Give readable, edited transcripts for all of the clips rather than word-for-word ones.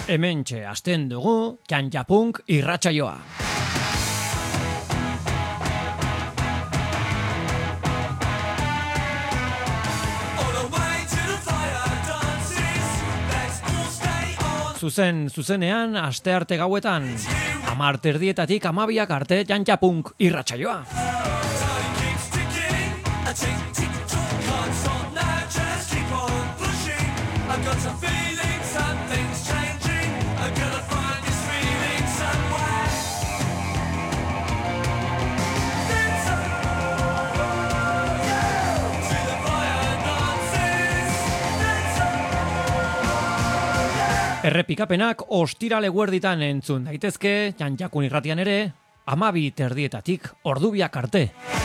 Hementxe hasten dugu Txantxapunk irratsaioa. Zuzenean astearte gauetan 10:00 12:00 arte Txantxapunk irratsaioa. Errepikapenak ostirale eguerditan entzun daitezke, Txantxakun irratian ere, 12:30 ordubiak arte.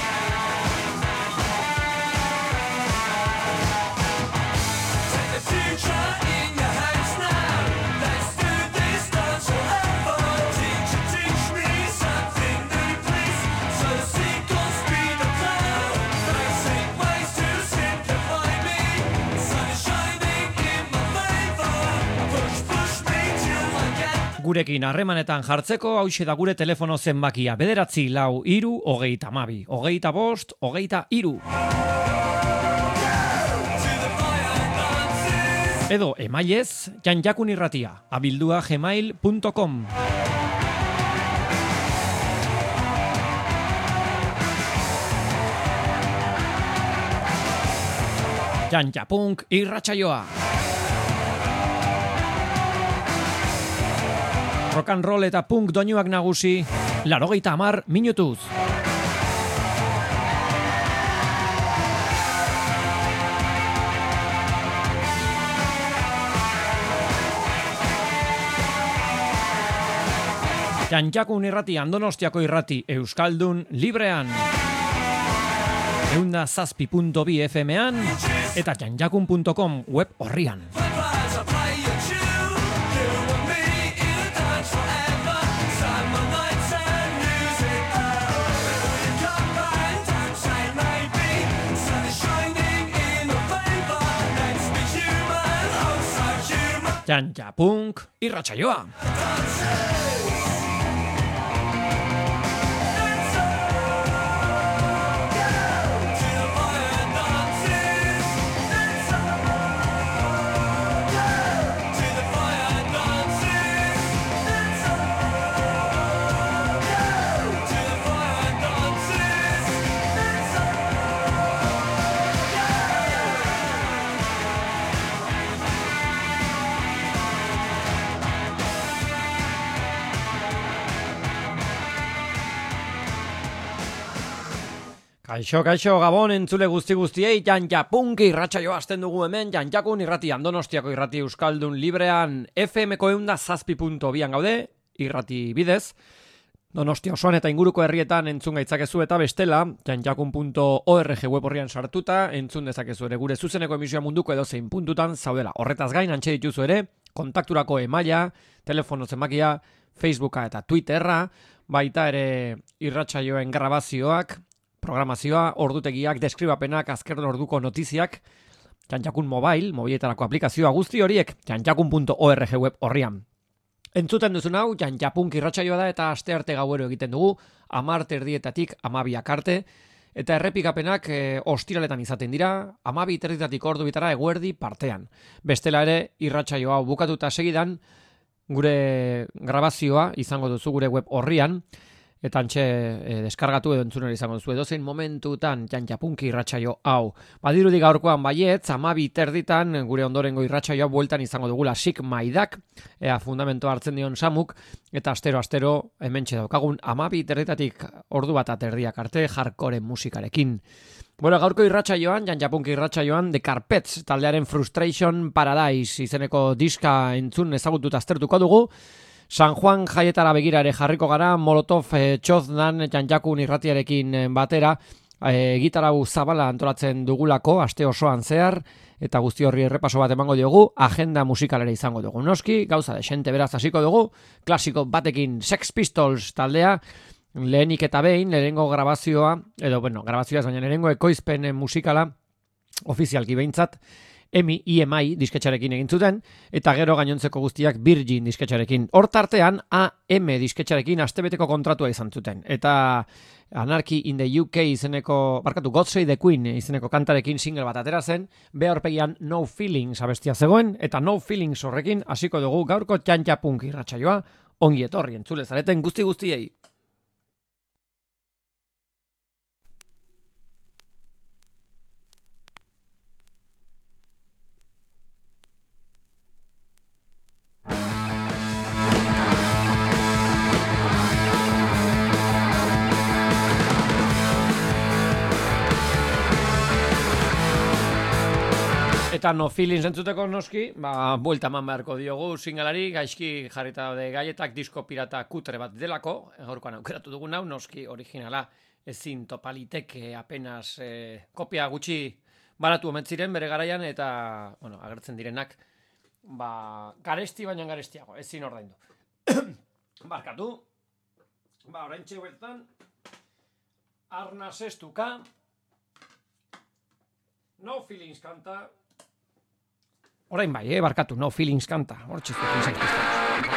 Gurekin harremanetan jartzeko hauxe da gure telefono zenbakia 9 3 32 25 23. Edo emailez txantxakunirratia @gmail.com. Txantxapunk irratsaioa. Rock and roll eta punk doinuak nagusi, 80 minutuz. Txantxakun irrati Donostiako irrati Euskaldun librean. 107.2 FM-an eta txantxakun.com web orrian. Txantxapunk irratsaioa. Kaixo, Gabon entzule guztiei, Txantxapunk irratsaioa hasten dugu hemen, Txantxakun irrati Donostiako irrati Euskaldun librean FM-ko 107.2an gaude, irrati bidez, Donostia osoan eta inguruko herrietan entzun gaitzakezu eta bestela, txantxakun.org web horrian sartuta, entzun dezakezu ere gure zuzeneko emisioa munduko edozein puntutan zaudela. Horretaz gain, antxe dituzu ere, kontakturako emaila, telefono zenbakia, Facebooka eta Twitterra, baita ere irratsaioen grabazioak, programazioa, ordutegiak, deskribapenak, azken orduko notiziak, Txantxakun mobiletarako aplikazioa guzti horiek, txantxakun.org web horrian. Entzuten duzun hau, Txantxapunk irratsaioa da eta astearte gauero egiten dugu, 10:30 12:00 arte, eta errepikapenak ostiraletan izaten dira, 12:30 ordu bitara eguerdi partean. Bestela ere, irratsaioa bukatuta segidan, gure grabazioa izango duzu gure web horrian, eta antxe deskargatu edo entzunera izango duzu edozein momentutan Txantxapunk irratsaio hau. Badirudi gaurkoan baietz, 12:30 gure ondorengo irratsaioa bueltan izango dugula Sick Maidak, fundamentoa hartzen dion Samuk, eta astero hementxe daukagun 12:30 ordu bat aterdiak arte hardcore musikarekin. Bueno, gaurko irratsaioan, Txantxapunk irratsaioan, The Carpets taldearen Frustration Paradise izeneko diska entzun ezagututa aztertuko dugu. San Juan jaietara begira ere jarriko gara, Molotov txoznan Txantxakun irratiarekin batera, gitarau zabala antolatzen dugulako, aste osoan zehar, eta guzti horri errepaso bat emango diogu, agenda musikalera izango dugu. Noski, gauza desente beraz hasiko dugu, klasiko batekin Sex Pistols taldea, lehenik eta behin, lehenengo grabazioa, edo, bueno, grabazioa ez baina lehenengo ekoizpen musikala, ofizialki behintzat, EMI disketxarekin egin zuten, eta gero gainontzeko guztiak Virgin disketxarekin. Hortartean AM disketxarekin astebeteko kontratua izan zuten. Eta Anarchy in the UK izeneko, God Save the Queen izeneko kantarekin single bat atera zen, aurpegian No Feelings abestia zegoen, eta No Feelings horrekin hasiko dugu gaurko txantxa punk irratsaioa, ongi etorri entzule zareten guztiei. Eta No Feelings entzuteko noski, buelta eman beharko diogu singalari, gaizki jarrita daude gaietak disko pirata kutre bat delako, gaurkoan aukeratu dugun hau, noski originala ezin topaliteke apenas kopia gutxi baratu omen ziren bere garaian, eta agertzen direnak garesti baina garestiago, ezin ordaindu. Barkatu, oraintxe bertan, Arnas Estuka, No Feelings kanta. Orain bai, barkatu, No Feelings kanta. Hortxe zuekin zaituzten.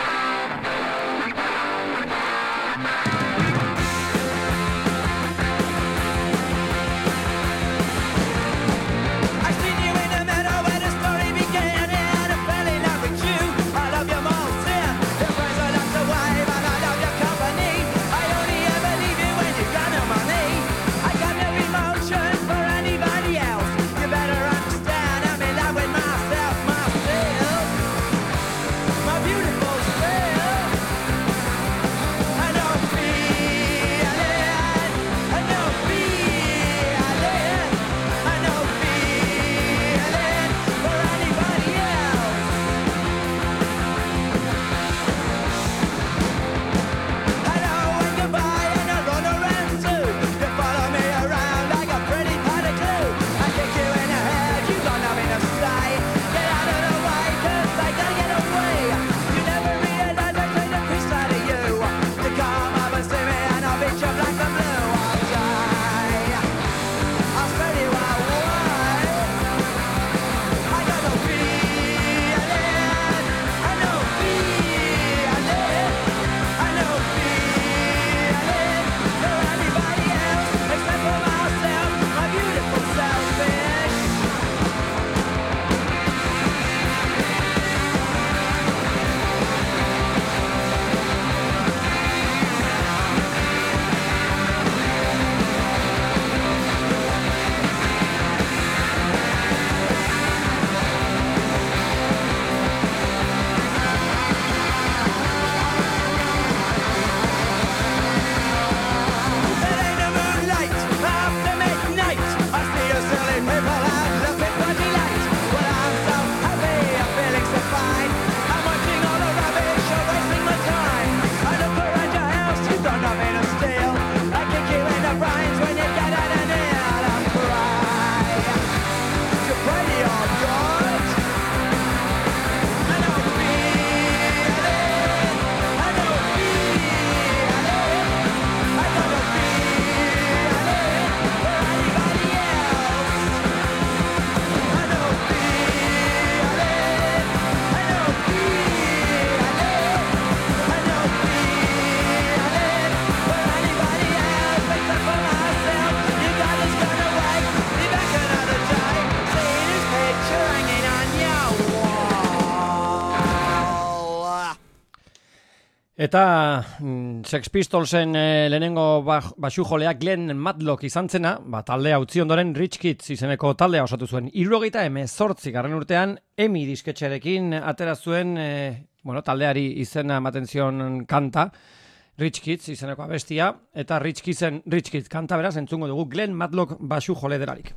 Eta Sex Pistolsen lehenengo baxujolea Glenn Matlock izan zena, taldea utzi ondoren Rich Kids izeneko taldea osatu zuen. 78 garren urtean EMI disketxerekin atera zuen taldeari izena ematen zion kanta, Rich Kids izeneko abestia, eta Rich Kids kanta beraz entzungo dugu Glenn Matlock baxujole delarik.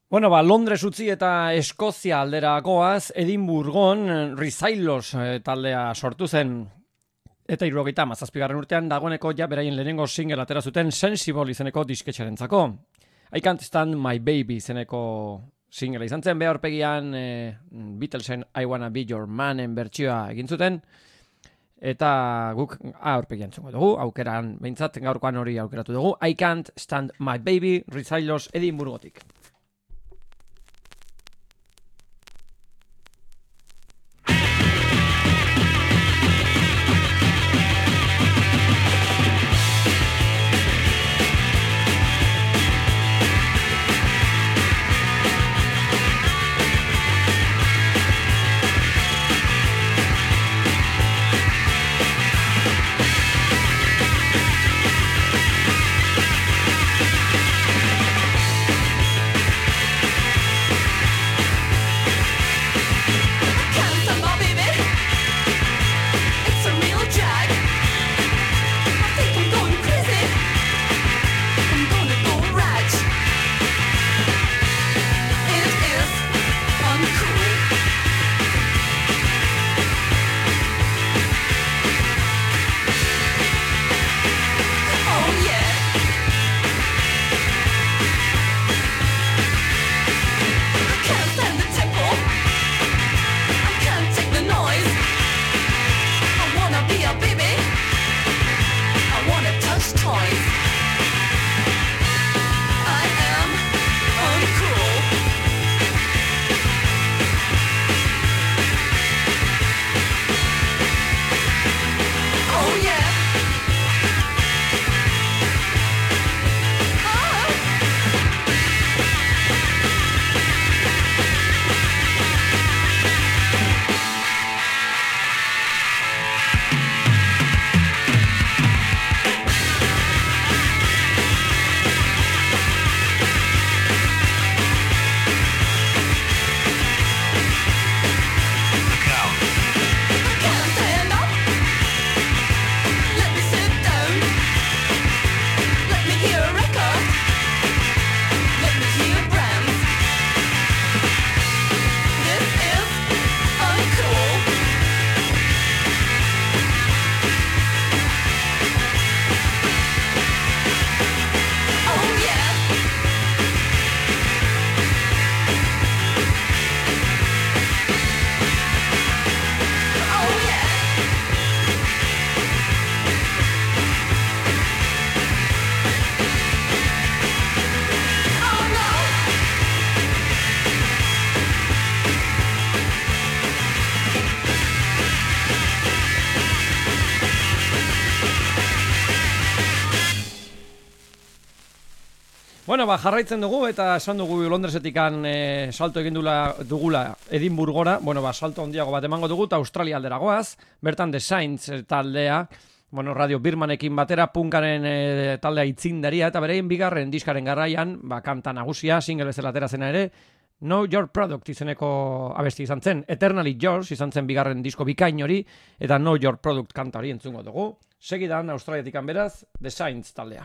Bueno, Londres utzi eta Eskozia aldera goaz, Edinburgon Rizailos taldea sortu zen. Eta 77. urtean dagoeneko ja beraien lehenengo single atera zuten Sensible izeneko disketxarentzako. I Can't Stand My Baby izeneko single izan zen, aurpegian Beatlesen I Wanna Be Your Manen bertsioa egin zuten. Eta guk aurpegian txungo dugu, aukeran behintzat gaurkoan hori aukeratu dugu. I Can't Stand My Baby, Rizailos Edinburgotik. Bueno, jarraitzen dugu eta esan dugu Londresetikan salto egin dugula Edinburgora. Bueno, salto handiago bat emango dugu eta Australia aldera goaz. Bertan The Saints taldea, bueno, Radio Birmanekin batera punkaren taldea itzindaria eta berein bigarren diskaren garraian, kanta nagusia, single bezala atera zena ere, Know Your Product izeneko abesti izan zen. Eternally Yours izan zen bigarren disko bikain hori eta Know Your Product kanta hori entzungo dugu. Segidan Australiatikan beraz, The Saints taldea.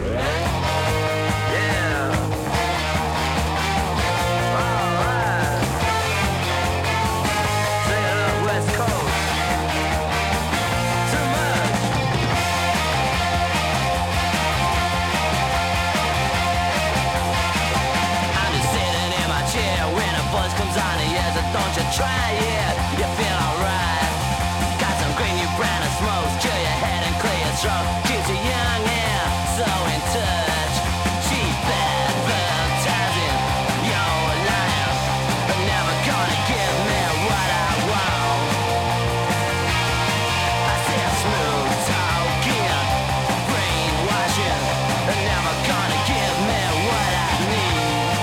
Don't you try it, you feel alright. Got some green new brand of smokes, cure your head and clear your throat. Keeps you young and so in touch. Cheap advertising, you're lying, but never gonna give me what I want. I said smooth talking, brainwashing, but never gonna give me what I need.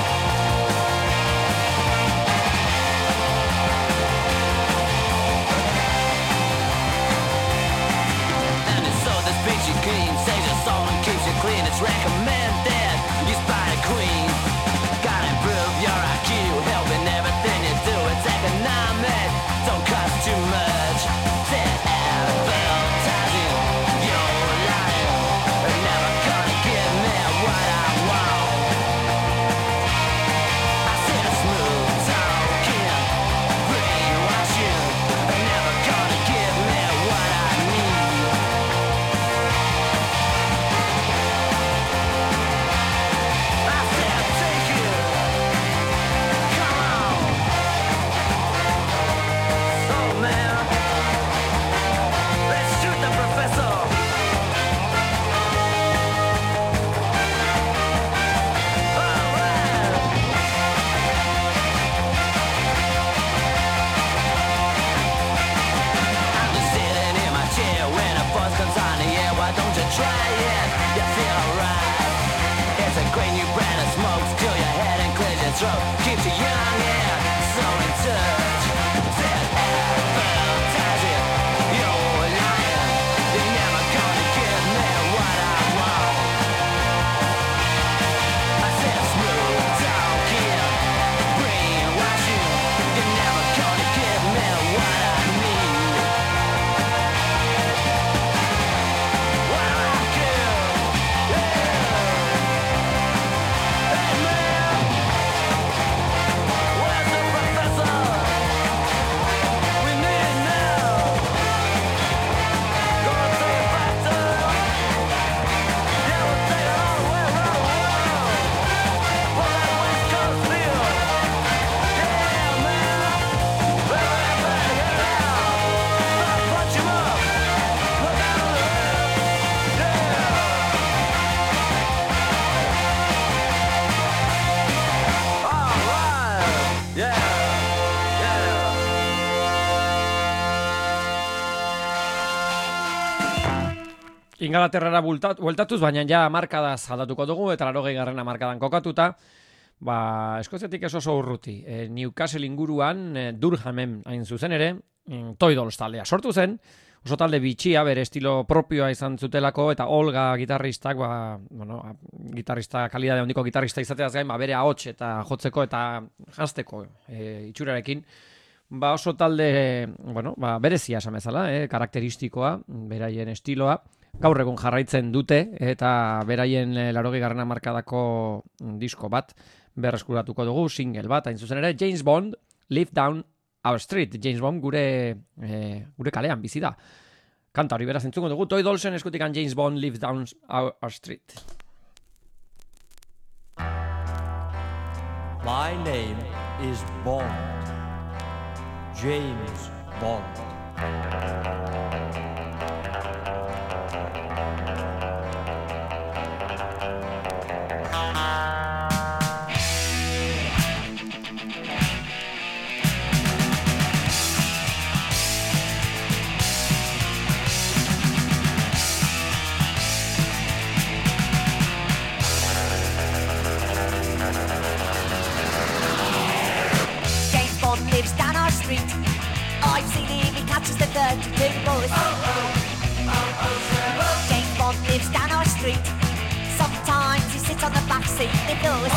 Clean, saves your soul and keeps you clean. It's recommended. You Spider Queen. Gotta improve your IQ, helping everything you do. It's economic, don't cost too much. Said advertising, you're lying. They're never gonna give me what I want. I why don't you try it? You feel alright. It's a great new brand of smokes till your head and clears your throat. Keeps you young and so in touch. Said advertise it, you're lying. You're never gonna give me what I want. I said smooth talking, brainwashing. You're never gonna give me what I need. What I give, yeah. Hey man, where's the professor? We need it now. Gonna take it back to, yeah, we'll take it all the way around the world. For that West Coast feel. Yeah, man. Everybody get it out. Start punching up. Look out on the left. Yeah. All right. Yeah. Yeah. Ingalaterrara bueltatuz, baina ja markadaz aldatuko dugu, eta 80. markadan kokatuta, Eskoziatik ez oso urruti. Newcastle inguruan, Durhamen hain zuzen ere, Toy Dolls taldea sortu zen, oso talde bitxia, bere estilo propioa izan zutelako, eta Olga gitarristak, gitarrista, kalidade handiko gitarrista izateaz gain, bere ahots eta jotzeko eta jazteko itxurarekin, oso talde, berezia esan bezala, karakteristikoa, beraien estiloa, gaur egun jarraitzen dute, eta beraien 80. markadako disko bat berreskuratuko dugu, single bat, hain zuzen ere, James Bond, Live Down Our Street. James Bond gure kalean bizi da. Kanta hori beraz entzuko dugu, Toy Dollsen eskutikan James Bond, Live Down Our Street. My name is Bond, James Bond. James Bond lives down our street. I've seen him, he catches the 32 boys. James Bond lives down our street. Sometimes he sits on the back seat, the bus.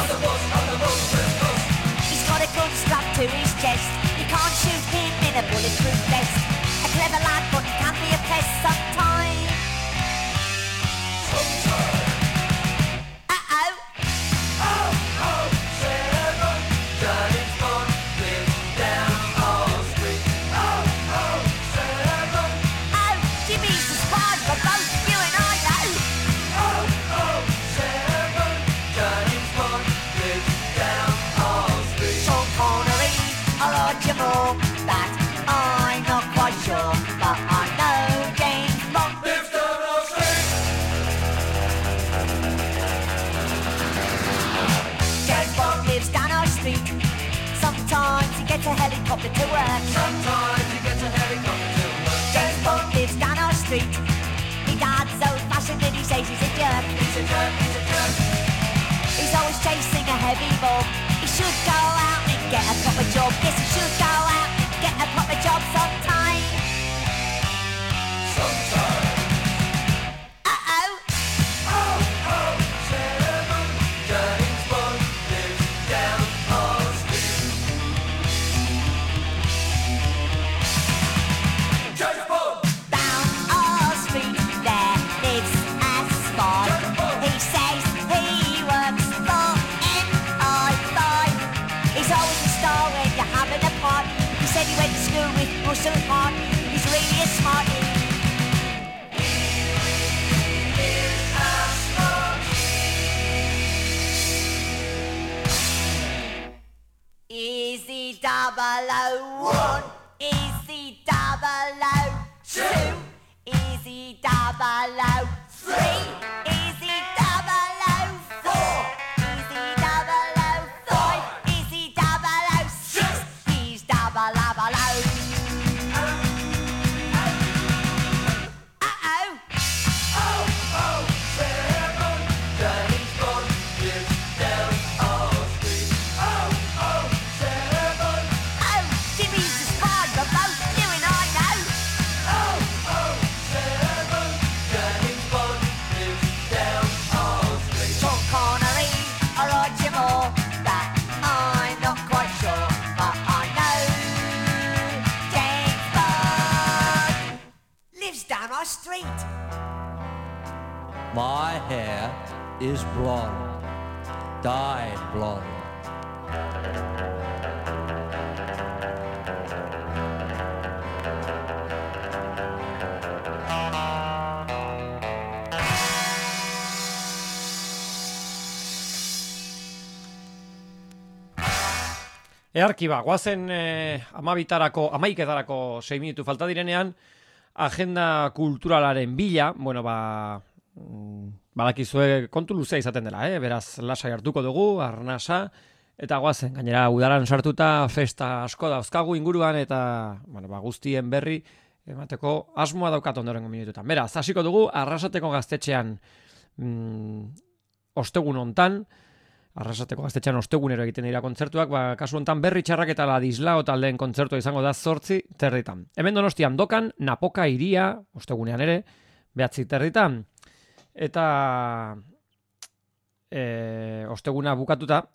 He's got a gun strapped to his chest. You can't shoot him in a bulletproof vest. A clever lad, but he can be a pest sometimes. Jimmy's the squad for both you and I know. Sean Connery or Roger Moore, that I'm not quite sure, but I know James Bond lives down our street. James Bond lives down our street. Sometimes he gets a helicopter to work. James Bond lives down our street. My dad's old-fashioned and he says he's a jerk. He's always chasing a heavy bomb. He should go out and get a proper job. Yes, he should go out and get a proper job sometime. Down our street there lives a spy. He says he works for MI5. He's always a star when you're having a party. He said he went to school with Russell Hart. He's really a smarty. Easy 001, easy 002, easy 003, easy 004, easy 005, easy 006, he's 000. Uh-oh. My hair is blonde, dyed blonde. Earki guazen amaiketarako 6 minutu falta direnean, agenda kulturalaren bila, bueno, badakizue kontu luzea izaten dela, beraz lasai hartuko dugu, arnasa, eta guazen, gainera udaran sartuta festa asko dauzkagu inguruan, eta bueno, guztien berri emateko asmoa daukat ondorengo minututan. Beraz, hasiko dugu Arrasateko gaztetxean ostegun hontan, Arrasateko gaztetxean ostegunero egiten dira kontzertuak, kasu hontan Berri Txarrak eta Ladislao taldeen kontzertua izango da 8:30. Hemen Donostian Dokan, Napoka Iria, ostegunean ere, 9:30. Eta osteguna bukatuta,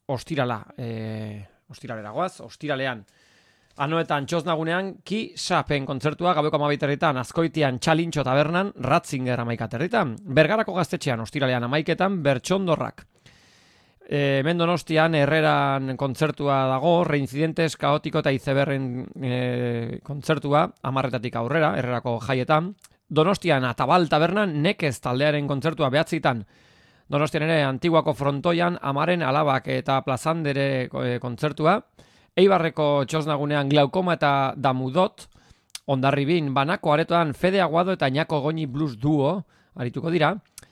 ostiralera goaz, ostiralean, Anoetan Txosnagunean, Ki Sapen kontzertua, gaueko 12:30, Azkoitian Txalintxo tabernan, Ratzinger 11:30, Bergarako gaztetxean, ostiralean 11:00, Bertxondorrak. Hemen Donostian Herreran kontzertua dago, Reincidentes, Kaotiko eta Izeberren kontzertua, 10:00 aurrera, Herrerako jaietan. Donostian Atabal tabernan, Nekez taldearen kontzertua 9:00, Donostian ere Antiguako frontoian, Amaren Alabak eta Plazandere kontzertua. Eibarreko Txosnagunean Glaukoma eta Damudot, Hondarribin Banako aretoan Fede Aguado eta Ñako Goñi Blues Duo arituko dira.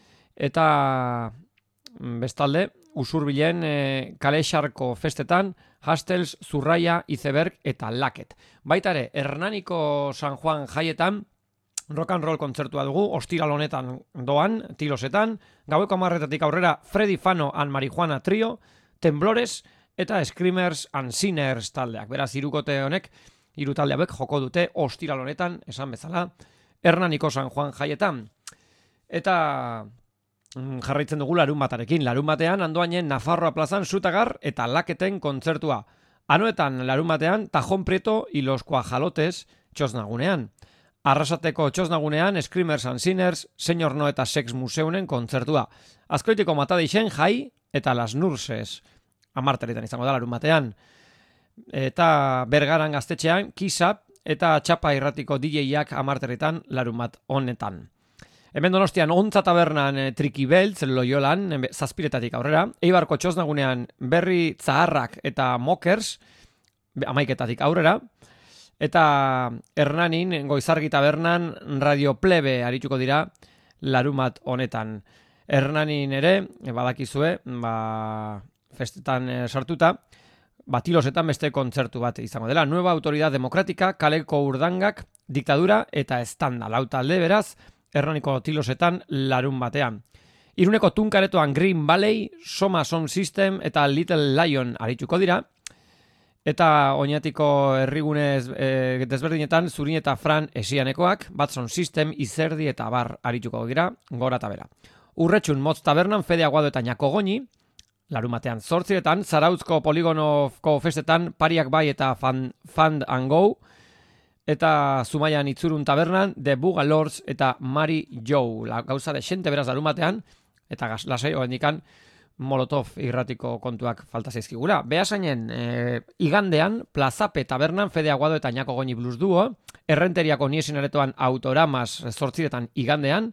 Eta bestalde, Usurbilen Kalexarko festetan Hastels, Zurraia, Izeberg eta Laket. Baita ere, Hernaniko San Juan jaietan rock and roll kontzertua dugu, ostiral honetan doan, Tilosetan, gaueko 10:00 aurrera Freddy Fano and Marijuana Trio, Temblores eta Screamers and Sinners taldeak. Beraz, hirukote honek, hiru talde hauek joko dute ostiral honetan, esan bezala, Hernaniko San Juan jaietan. Eta jarraitzen dugu larunbatarekin. Larunbatean Andoainen Nafarroa plazan Sutagar eta Laketen kontzertua. Anoetan larunbatean Tajon Prieto y los Cuajalotes Txosnagunean. Arrasateko Txosnagunean Screamers and Sinners, Señor No eta Sex Museunen kontzertua. Azkoitiko Matadeixen Jai eta Las Nurses. 10:00 izango da larunbatean. Eta Bergaran gaztetxean Kisap eta Txapa irratiko DJ-ak 10:00 larunbat honetan. Hemen Donostian Ontza tabernan Triki Beltz Loiolan 7:00 aurrera. Eibarko Txosnagunean Berri Zaharrak eta Mokers 11:00 aurrera. Eta Hernanin Goizargi tabernan Radio Plebe arituko dira larunbat honetan. Hernanin ere, badakizue, festetan sartuta, Tilosetan beste kontzertu bat izango dela. Nueva Autoridad Democrática, Kaleko Urdangak, Diktadura eta Estanda. Lau talde beraz, Hernaniko Tilosetan larun batean. Iruneko Tunkaretoan Green Valley, Soma Sound System eta Little Lion arituko dira. Eta Oñatiko herrigune desberdinetan Zurin eta Fran Esianekoak, Bat Sound System, Izerdi eta Bar arituko dira, gora eta bera. Urretxun Motz tabernan Fede Aguado eta Ñako Goñi, larumatean 8:00, Zarauzko Poligonoko festetan Pariak Bai eta Fund and Go, eta Zumaian Itzurun tabernan The Bugalords eta Mari Joe. Gauza de xente beraz larumatean, eta lasai hoendikan Molotov irratiko kontuak falta zaizkigula. Beasainen igandean Plazape tabernan Fede Aguado eta Ñako Goñi Blues Duo, Errenteriako Niesen aretoan Autoramas 8:00 igandean,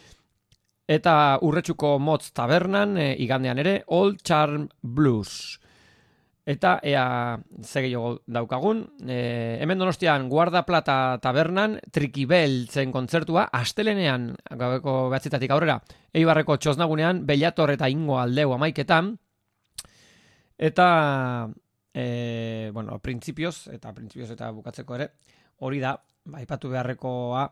eta Urretxuko Motz tabernan igandean ere Old Charm Blues. Eta ea zegio daukagun, hemen Donostian Guarda Plata tabernan Trikibeltzen kontzertua, astelenean gaueko 9:00 aurrera, Eibarreko Txosnagunean Bellator eta Ingo Aldeu 11:00, eta printzipioz eta bukatzeko ere, hori da, aipatu beharrekoa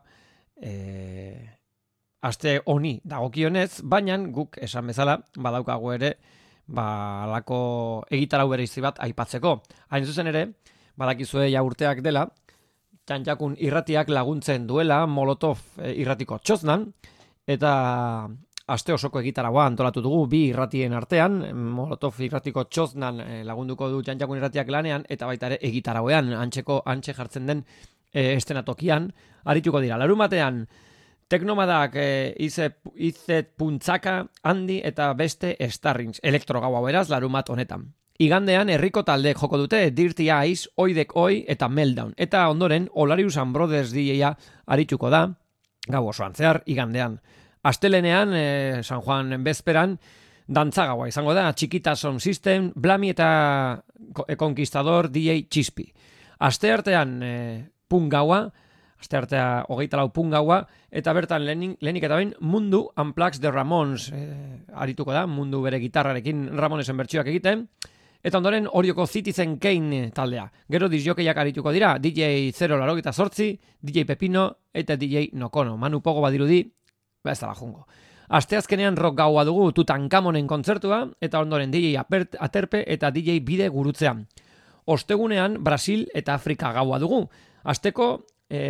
aste honi dagokionez, baina guk esan bezala badaukagu ere alako egitarau bereizi bat aipatzeko. Hain zuzen ere, badakizue ja urteak dela, Txantxakun irratiak laguntzen duela Molotov irratiko Txosnan, eta aste osoko egitaragoa antolatu dugu bi irratien artean, Molotov irratiko Txosnan lagunduko du Txantxakun irratiak lanean, eta baita ere egitaragoean, antxe jartzen den estenatokian, arituko dira. Larumatean, Teknomadak izet puntzaka, handi eta beste Starrings, elektro gau hau beraz, larumat honetan. Igandean herriko taldeek joko dute Dirty Eyes, Oidek Oi eta Meltdown. Eta ondoren Olarius and Brothers DJ-a arituko da, gau osoan zehar, igandean. Astelenean, San Juan bezperan, dantzagaua izango da, Chiquita Sound System, Blami eta Conquistador DJ Txispi. Asteartean punk gaua, asteartea 24 punk gaua, eta bertan lehenik eta behin Mundu Unplugged de Ramones arituko da, Mundu bere gitarrarekin Ramonesen bertsioak egiten, eta ondoren Orioko Citizen Kane taldea. Gero disjokeiak arituko dira, DJ 088, DJ Pepino eta DJ Nokono. Manu Pogo badirudi, ez dala jungo. Asteazkenean rock gaua dugu Tutankamonen kontzertua, eta ondoren DJ Aterpe eta DJ Bide gurutzean. Ostegunean Brasil eta Afrika gaua dugu. Asteko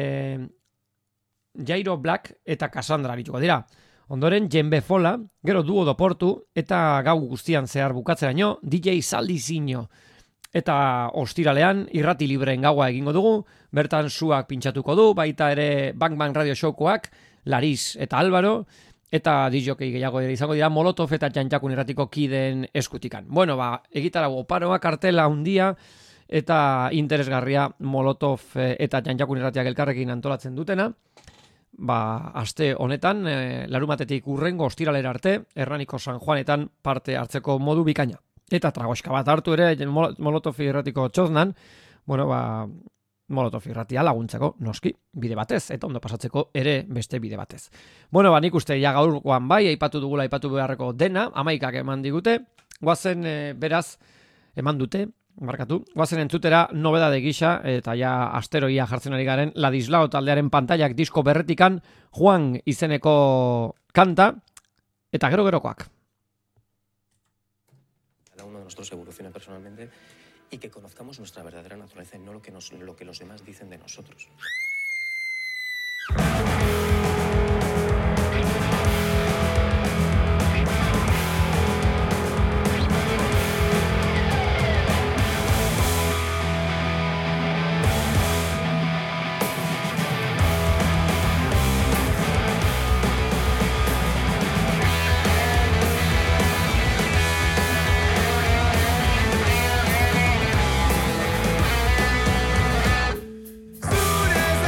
Jairo Black eta Cassandra arituko dira. Ondoren Jembe Fola, gero Duo do Portu eta gau guztian zehar bukatzeraino DJ Saldizinho. Eta ostiralean irrati libreen gaua egingo dugu, bertan suak pintxatuko du, baita ere Bang Bang Radio Showkoak, Lariz eta Álvaro, eta disjokei gehiago izango dira Molotov eta Txantxakun irratiko kideen eskutikan. Bueno, egitarago oparoa, kartela handia eta interesgarria Molotov eta Txantxakun irratiak elkarrekin antolatzen dutena. Aste honetan, larumatetik urrengo ostiralera arte, Hernaniko San Juanetan parte hartzeko modu bikaina. Eta tragoska bat hartu ere, Molotov irratiko txoznan, Molotov irratia laguntzeko, noski, bide batez, eta ondo pasatzeko ere beste bide batez. Nik uste ja gaurkoan bai, aipatu beharreko dena, 11 eman digute, guazen beraz, eman dute, guazen entzutera nobedade gisa, eta ja asteroia jartzen ari garen, Ladislao taldearen pantailak disko berretikan, Juan izeneko kanta, eta gerokoak. Cada uno de nosotros evolucione personalmente y que conozcamos nuestra verdadera naturaleza y no lo que los demás dicen de nosotros. Soon as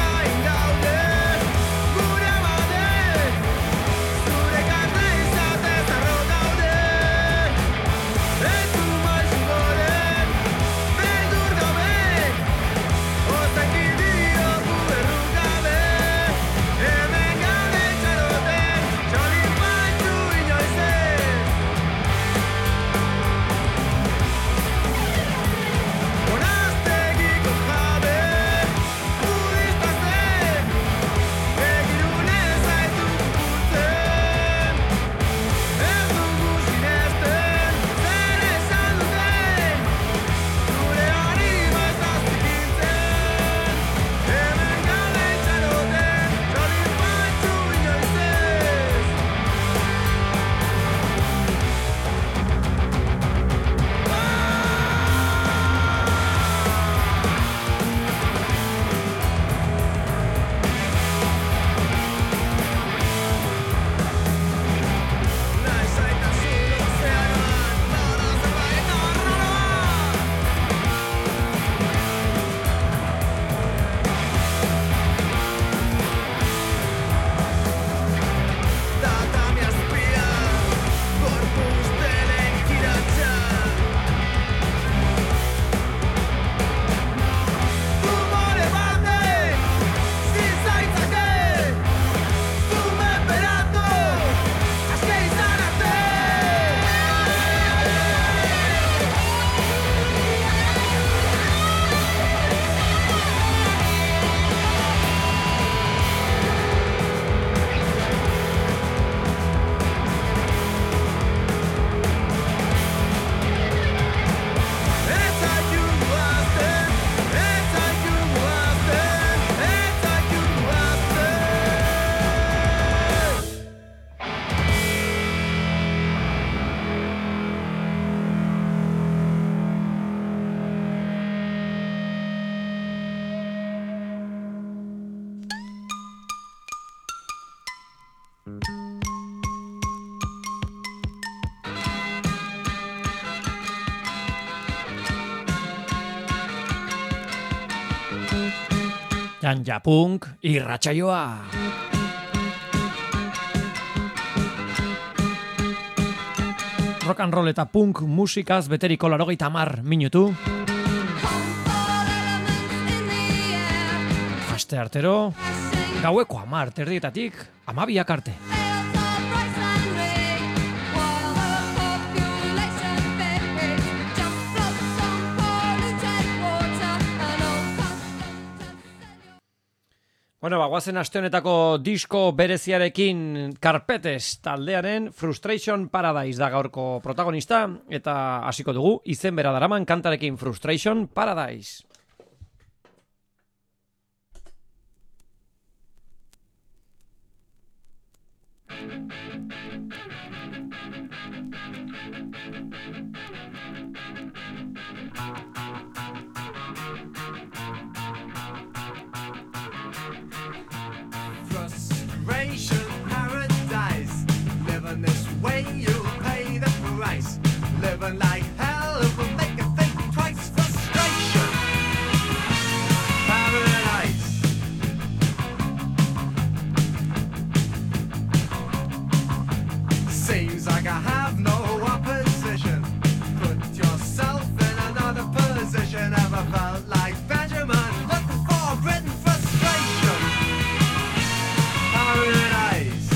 Janja-punk irratsaioa. Rock and roll eta punk musikaz beteriko 80 minutu. Aste artero, gaueko 10 terdietatik 12 arte. Bueno, guazen aste honetako disko bereziarekin Carpetes taldearen Frustration Paradise da gaurko protagonista, eta hasiko dugu izen bera daraman kantarekin Frustration Paradise. Frustration paradise. Living this way, you'll pay the price. Living like hell, it will make you think twice. Frustration paradise. Seems like I have no opposition. Put yourself in another position. Ever felt like Benjamin looking for written frustration? Paradise.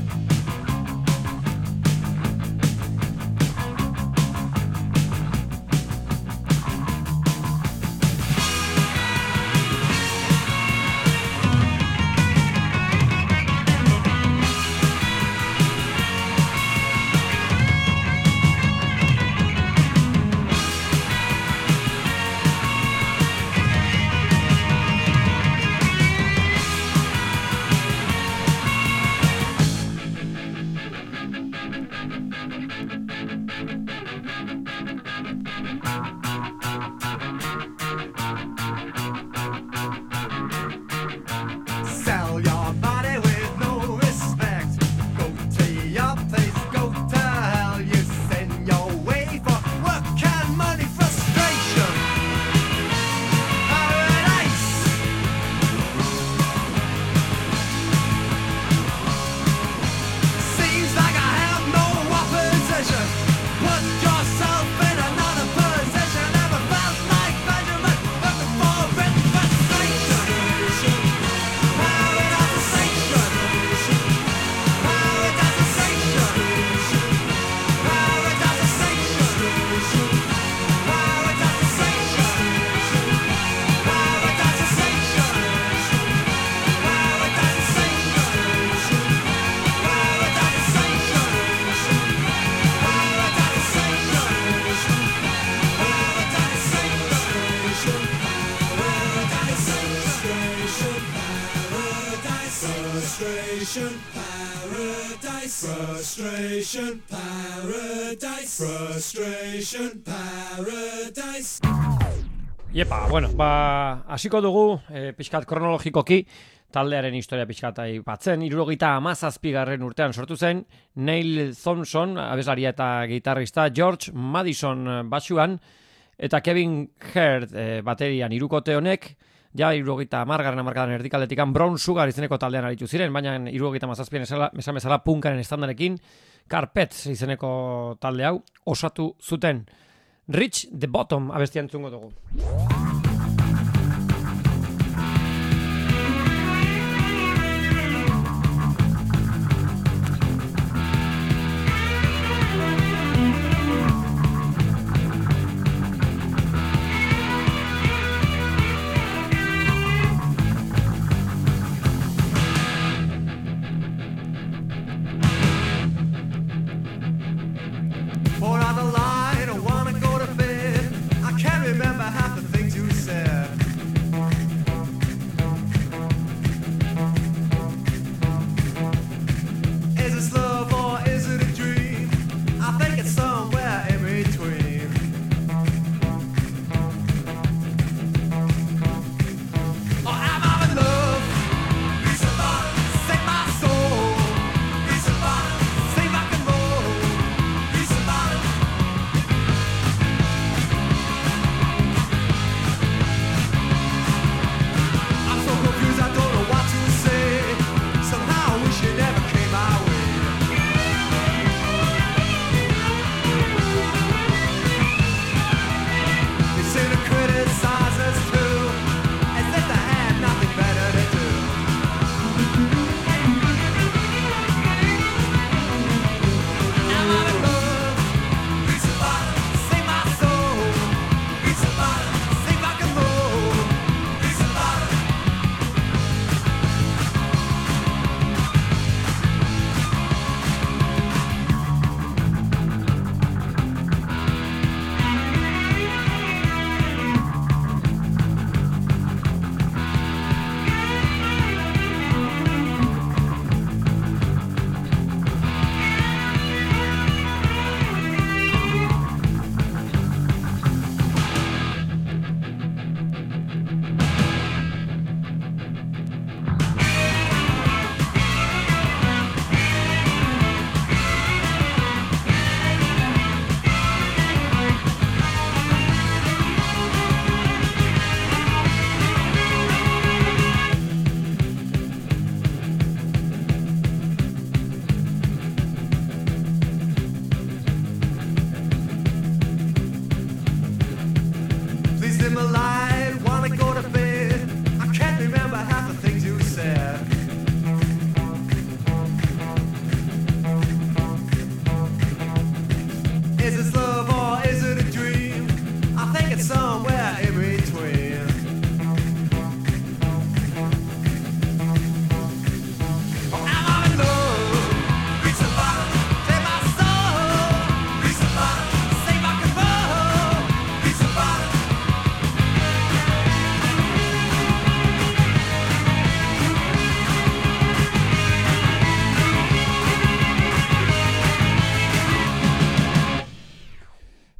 Sell your body with no respect. Go to your place, go to hell. You send your way for work and money. Frustration paradise. Seems like I have no opposition. Put yourself in another position. Ever felt like Benjamin looking for written frustration? Frustration paradise. Frustration paradise. Frustration paradise. Iepa, bueno, hasiko dugu pixkat kronologikoki taldearen historia pixkat aipatzen. 77. urtean sortu zen Neil Thompson, abeslaria eta gitarrista, George Madison basuan, eta Kevin Herd baterian. Hirukote honek ja 70. hamarkadan erdikaletikan Brown Sugar izeneko taldean aritu ziren, baina 77. esan bezala punkaren estandarekin Carpets izeneko talde hau osatu zuten. Reach the Bottom abestia entzungo dugu. Pour out the light, I wanna go to bed. I can't remember half the things you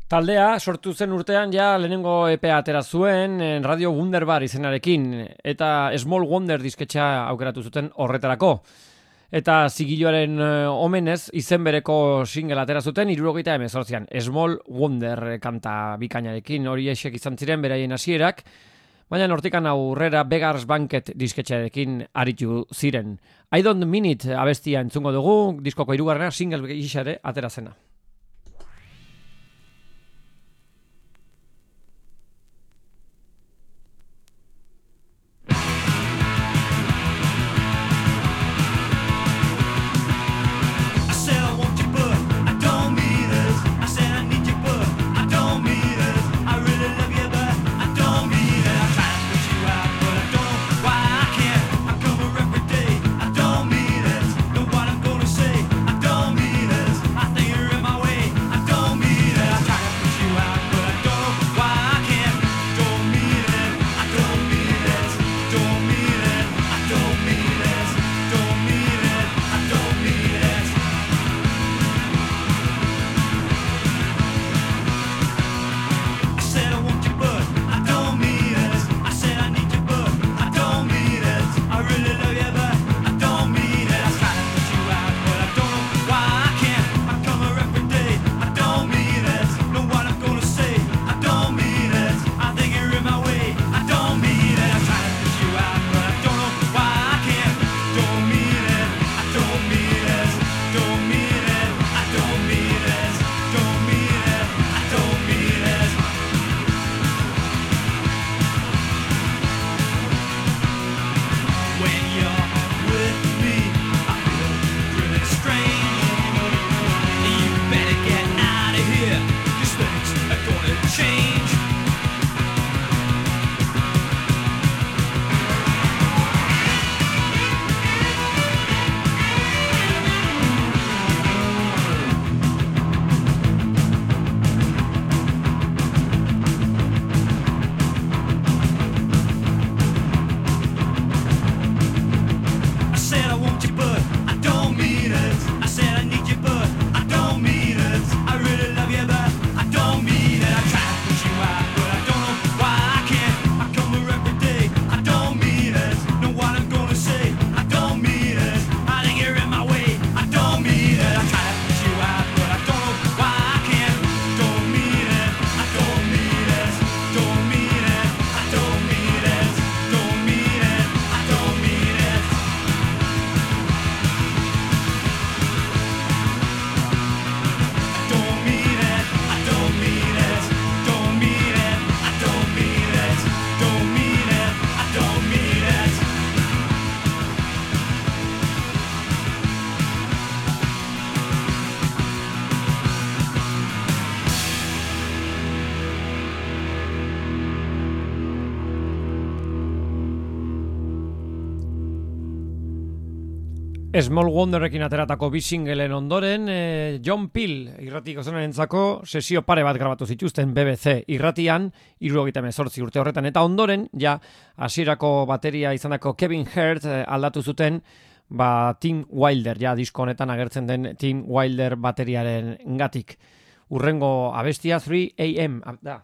Taldea sortu zen urtean ja lehenengo EPA atera zuen Radio Wunderbar izenarekin eta Small Wonder disketxea aukeratu zuten horretarako. Eta zigiloaren omenez izen bereko single atera zuten 78an Small Wonder kanta bikainarekin, hori esek izan ziren beraien hasierak, baina hortikan aurrera Beggars Banquet disketxearekin aritu ziren. I Don't Mean It abestia entzungo dugu, diskoko 3. single gisa ere atera zena. Small Wonderrekin ateratako bi singleen ondoren, John Peel irratiko zonarentzako sesio pare bat grabatu zituzten BBC irratian, 78 urte horretan, eta ondoren, ja, hasierako bateria izandako Kevin Hurt aldatu zuten, Tim Wilder, ja, disko honetan agertzen den Tim Wilder bateriaren gatik. Urrengo abestia 3 AM, da.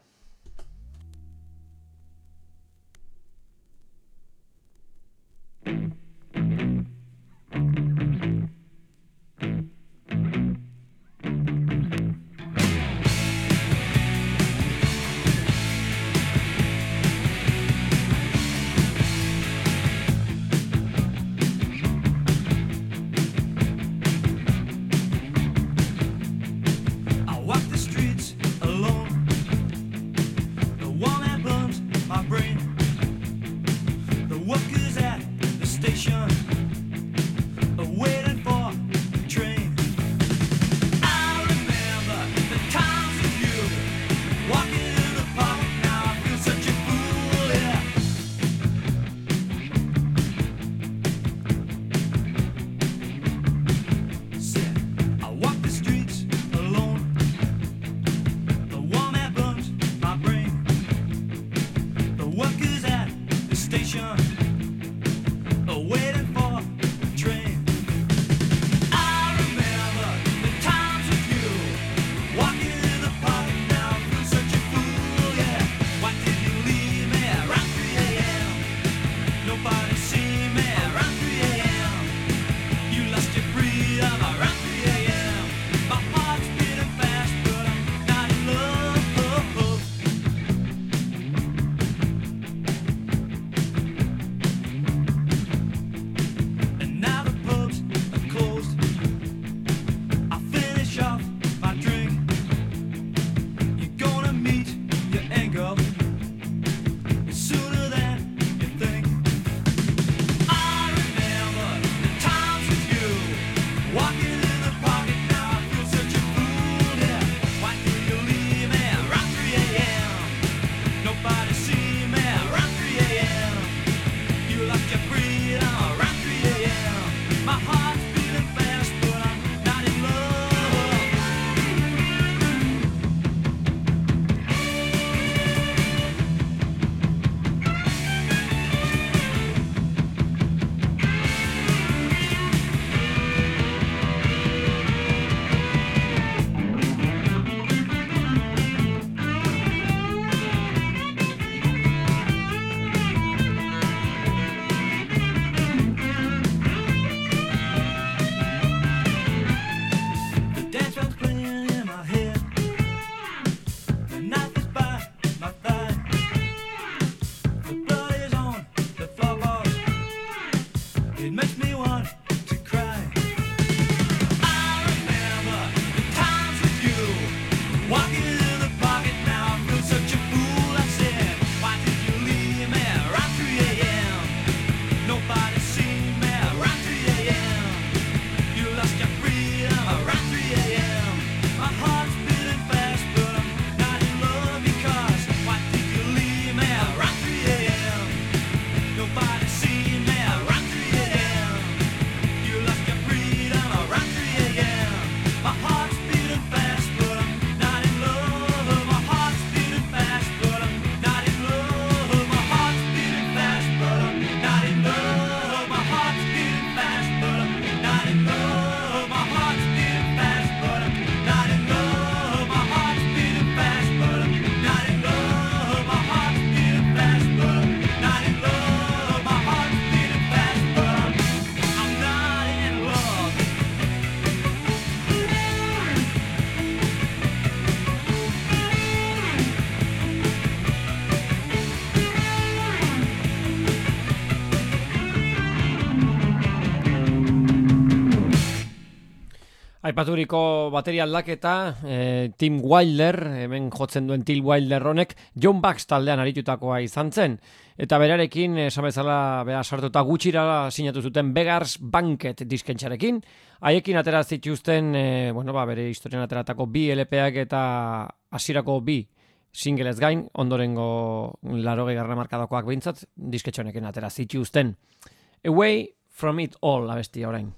Aipaturiko bateria aldaketa, Tim Wilder, hemen jotzen duen Tim Wilder honek, John Bax taldean aritutakoa izan zen. Eta berarekin, esan bezala, bera sartuta gutxira sinatu zuten Beggars Banquet diskentxarekin. Haiekin atera zituzten, bere historian ateratako 2 LP-ak eta hasierako 2 singlez gain, ondorengo 80 markadakoak behintzat, disketxonekin atera zituzten. Away from it all, abestia orain.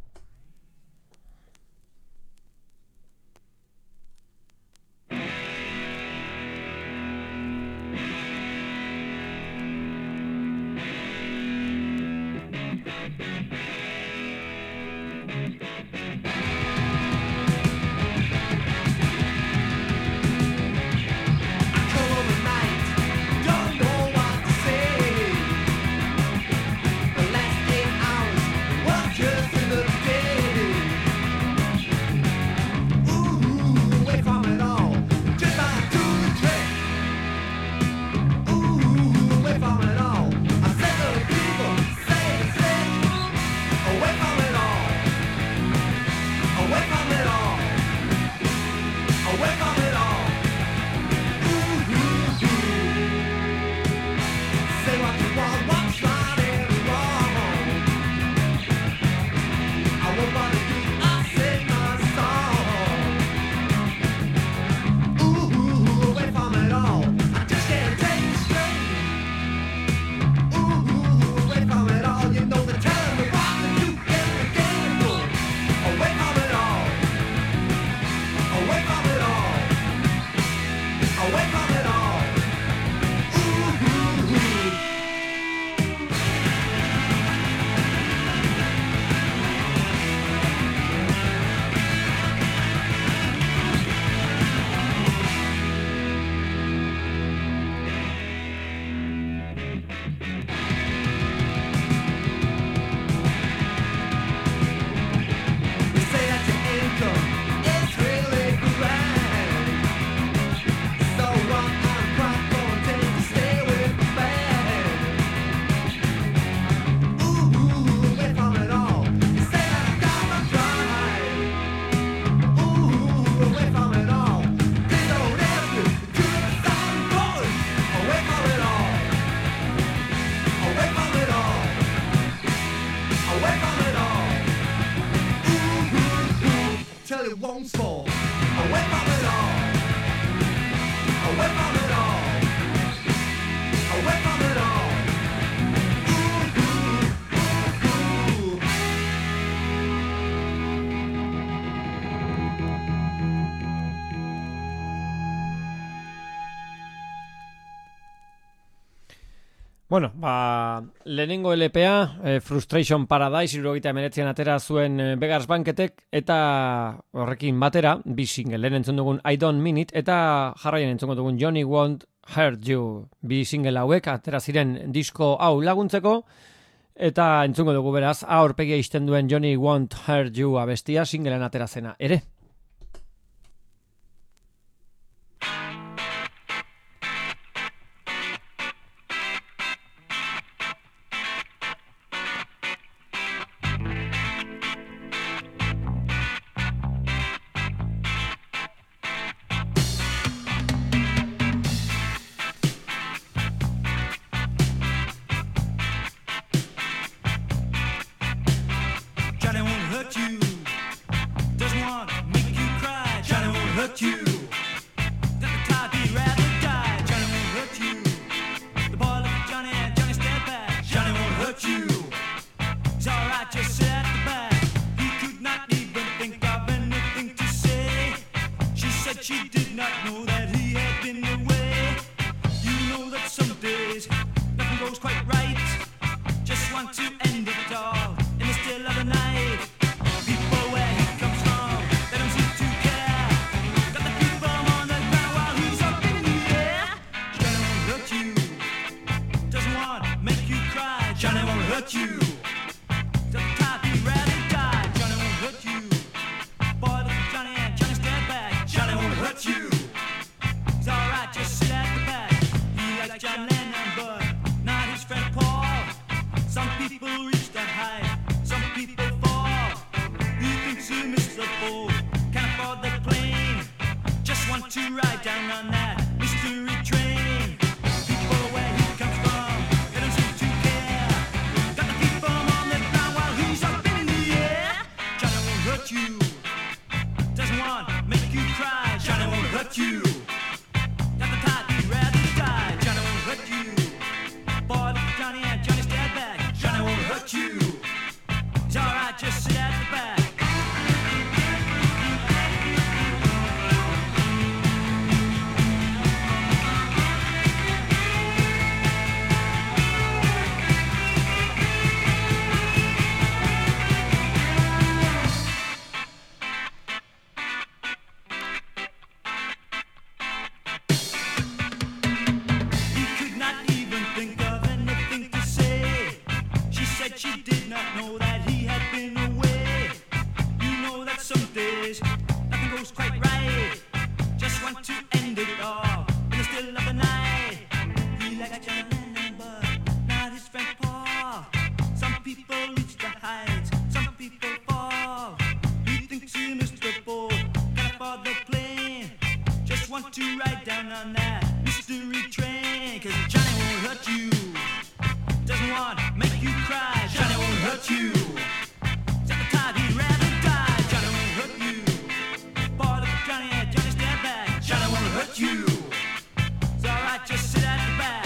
Bueno, lehenengo LPA, Frustration Paradise, 79an atera zuen Beggars Banquetek, eta horrekin batera, 2 single, lehen entzun dugun I Don't Mean It, eta jarraian entzun dugun Johnny Won't Hurt You, 2 single hauek, atera ziren disko hau laguntzeko, eta entzungo dugu beraz, aurpegia izten duen Johnny Won't Hurt You abestia, singlean atera zena, ere. aboard the plane. Just want to ride down on that mystery train. People where he comes from, they don't seem to care. Got to keep him on the ground while he's up in the air. Johnny won't hurt you, doesn't want to make you cry. Johnny won't hurt you. Got the type you'd rather die. Johnny won't hurt you. Boy, look at Johnny and Johnny's dead back. Johnny won't hurt you. It's alright, just sit at the back. He could not even think of anything to say. She said she did not know that he had been away. You know that some days nothing goes quite right. Just want to end it all in the still of the night. He likes John Lennon, but not his friend Paul. Some people reach the heights, some people fall. He thinks he missed the boat, got aboard the plane. Just want to ride down on that mystery train. 'Cause Johnny won't hurt you, doesn't want to make you cry. Johnny won't hurt you. It's at the time he'd rather die. Johnny won't hurt you. Boy, look at Johnny and Johnny's dead back. Johnny won't hurt you. It's alright, just sit at the back.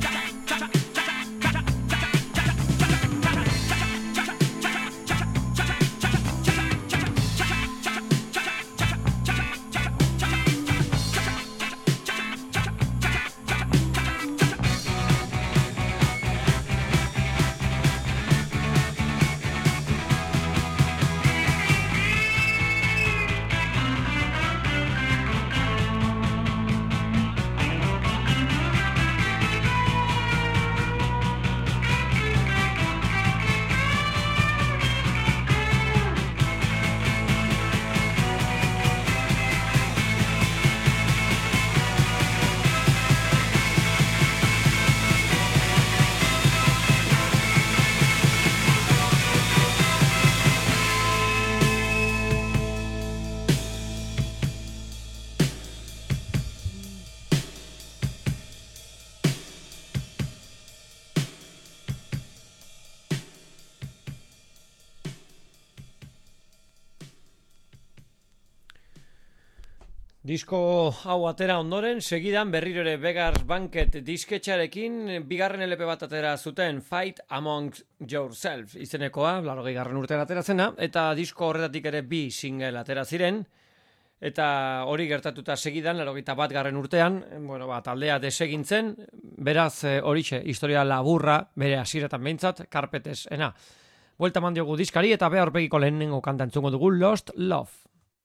Disko hau atera ondoren, segidan berriro ere Beggars Banquet disketxarekin bigarren LP bat atera zuten, Fight Amongst Yourself izenekoa, 80. urtean atera zena, eta disko horretatik ere 2 single atera ziren, eta hori gertatuta segidan, 81. urtean, taldea desegintzen, beraz horixe, historia laburra, bere hasieretan behintzat, karpetesena. Buelta eman diogu diskari eta Bea aurpegiko lehenengo kanta entzungo dugu, Lost Love.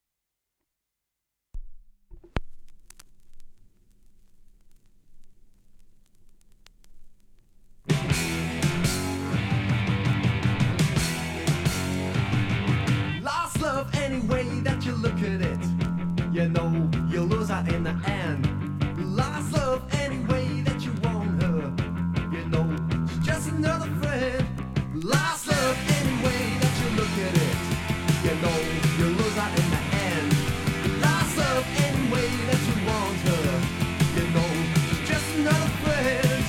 Lost love any way that you look at it, you know you'll lose out in the end. Lost love any way that you want her, you know she's just another friend. Lost love any way that you look at it, you know you'll lose out in the end. Lost love any way that you want her, you know she's just another friend.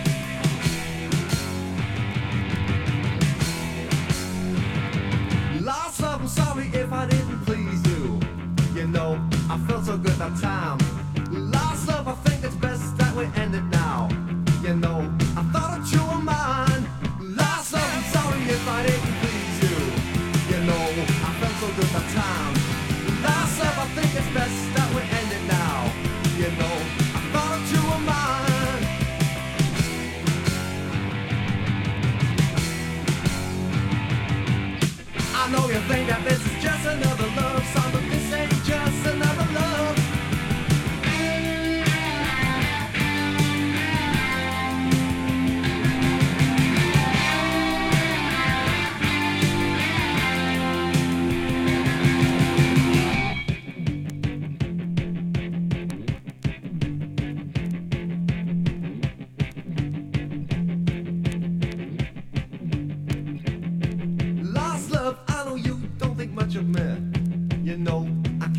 Lost love, I'm sorry if I didn't please you. You know, I felt so good that time. Lost love, I think it's best that we end it now. You know, I thought that you were mine. Lost love, I'm sorry if I didn't please you. You know, I felt so good that time. Lost love, I think it's best that we end it now. You know, I thought that you were mine. I know you think that this is just another love song, but this ain't just another love.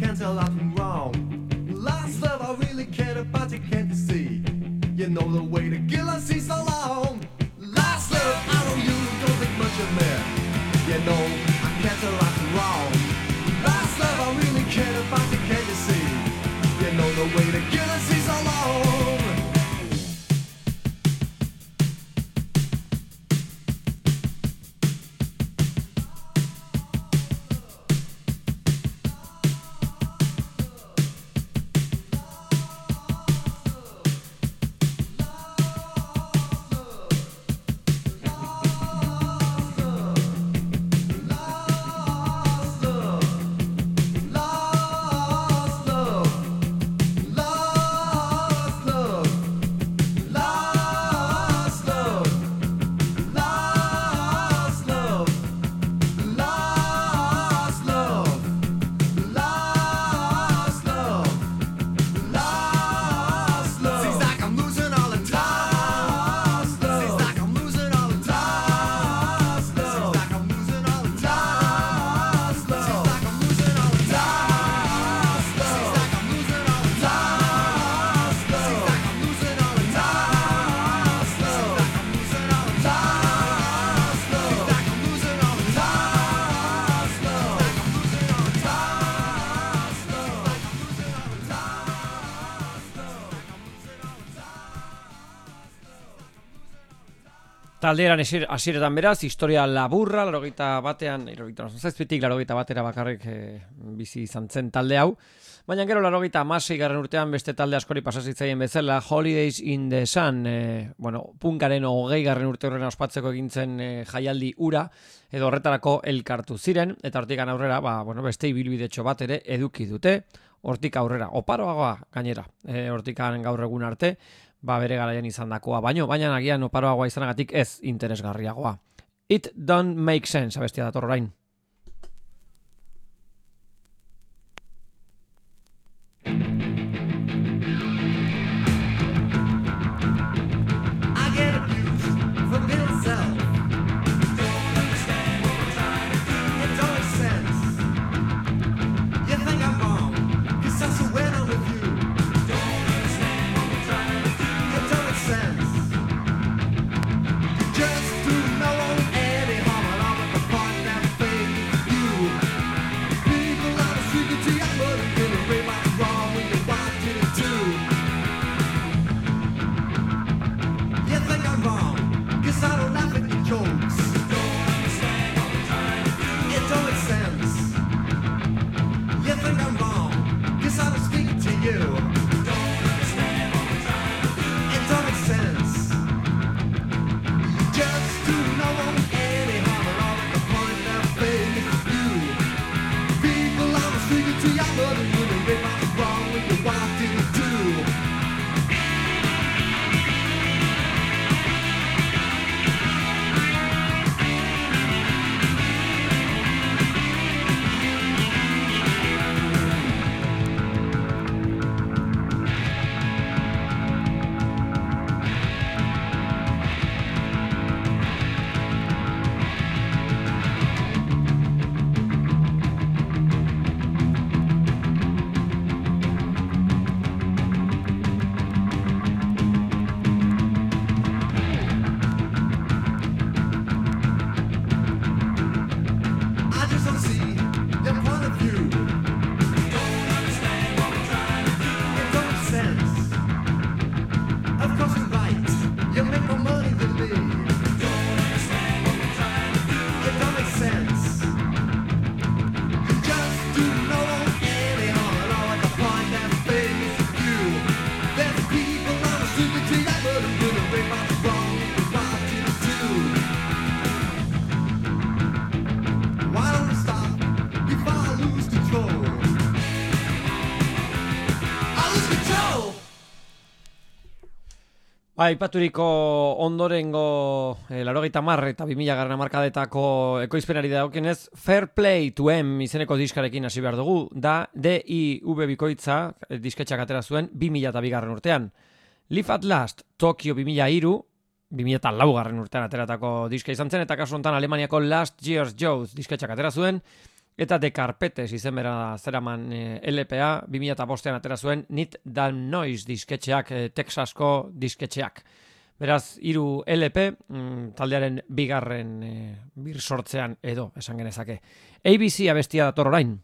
can't tell right from wrong. Last love, I really cared about you, can't you see? You know the way to kill us is so long. Last love, I know you don't think much of me. You know I can't tell right from wrong. Last love, I really cared about you, can't you see? You know the way to kill us is so long. Talderan hasieretan beraz, historia laburra, 87-tik bakarrik bizi izan zen talde hau. Baina gero 86 garren urtean beste talde askori pasazitzaien bezala, Holidays in the Sun, punkaren 20 garren urte horren ospatzeko egintzen jaialdi ura, edo horretarako elkartu ziren, eta hortikan aurrera, beste ibilbidetxo bat ere eduki dute, hortik aurrera, oparoagoa gainera, hortikan gaur egun arte, bere garaian izandakoa, baina agian oparoagoa izanagatik ez interesgarriagoa. It don't make sense, abestia dator orain. Aipaturiko ondorengo 80 eta 2000 garren hamarkadetako ekoizpenari dagokionez, Fair Play to M izeneko diskarekin hasi behar dugu, da DIV bikoitza disketxak atera zuen 2002 garren urtean. Live at Last, Tokyo 2003, 2004 garren urtean ateratako diska izan zen, eta kasu honetan Alemaniako Last Year's Youth disketxak atera zuen eta de Carpetes izenbera zeraman LPA 2005an atera zuen Need That Noise disketxeak, Texasko disketxeak. Beraz, 3 LP, taldearen bigarren bir sortzean edo, esan genezake. ABC abestia dator orain.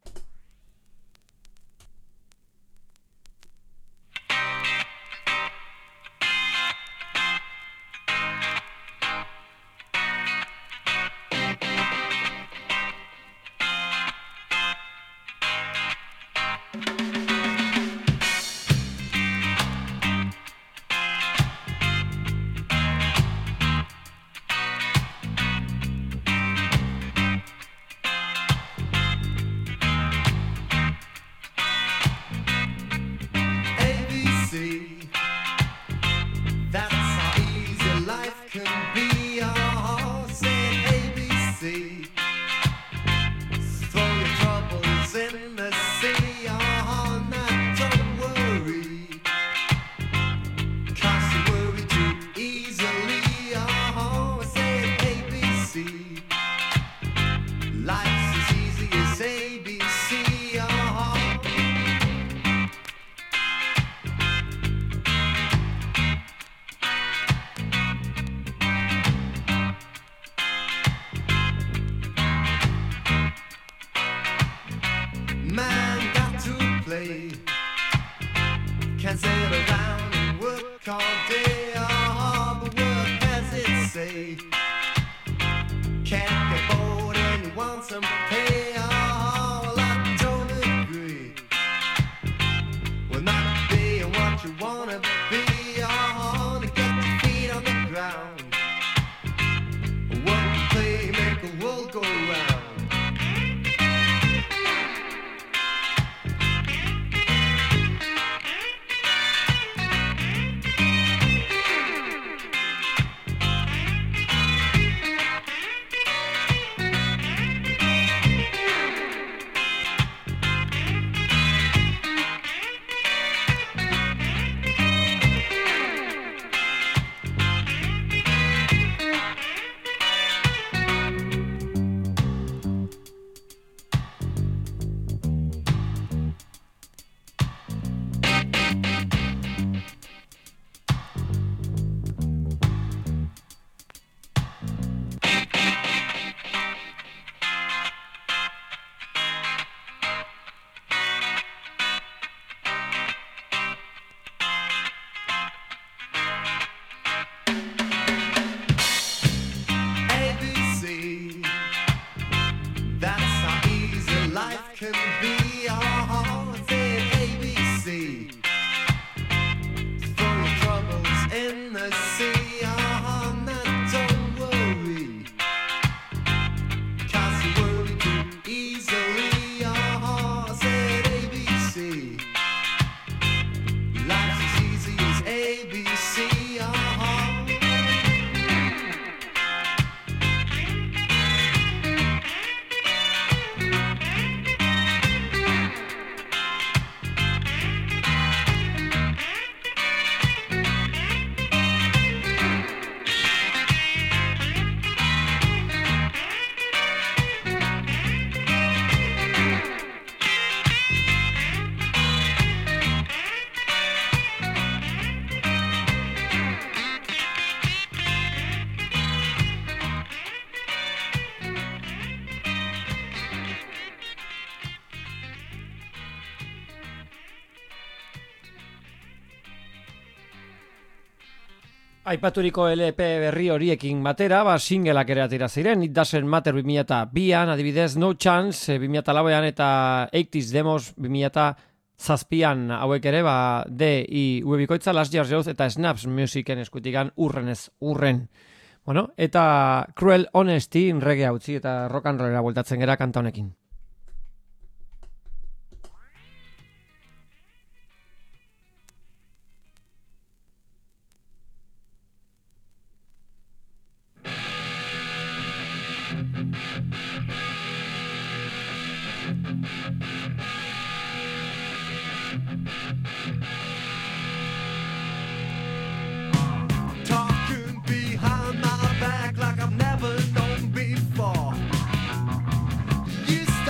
Aipaturiko LP berri horiekin batera, singleak ere atera ziren, It Doesn't Matter 2002an, adibidez No Chance 2004an eta 80s Demos 2007an hauek ere, D.I.V. bikoitza, Last Year's Youth eta Snaps Musicen eskutikan urrenez urren. Bueno, eta Cruel Honesty reggae utzi eta rock and rollera bueltatzen gera kanta honekin. Talking behind my back like I've never known before. You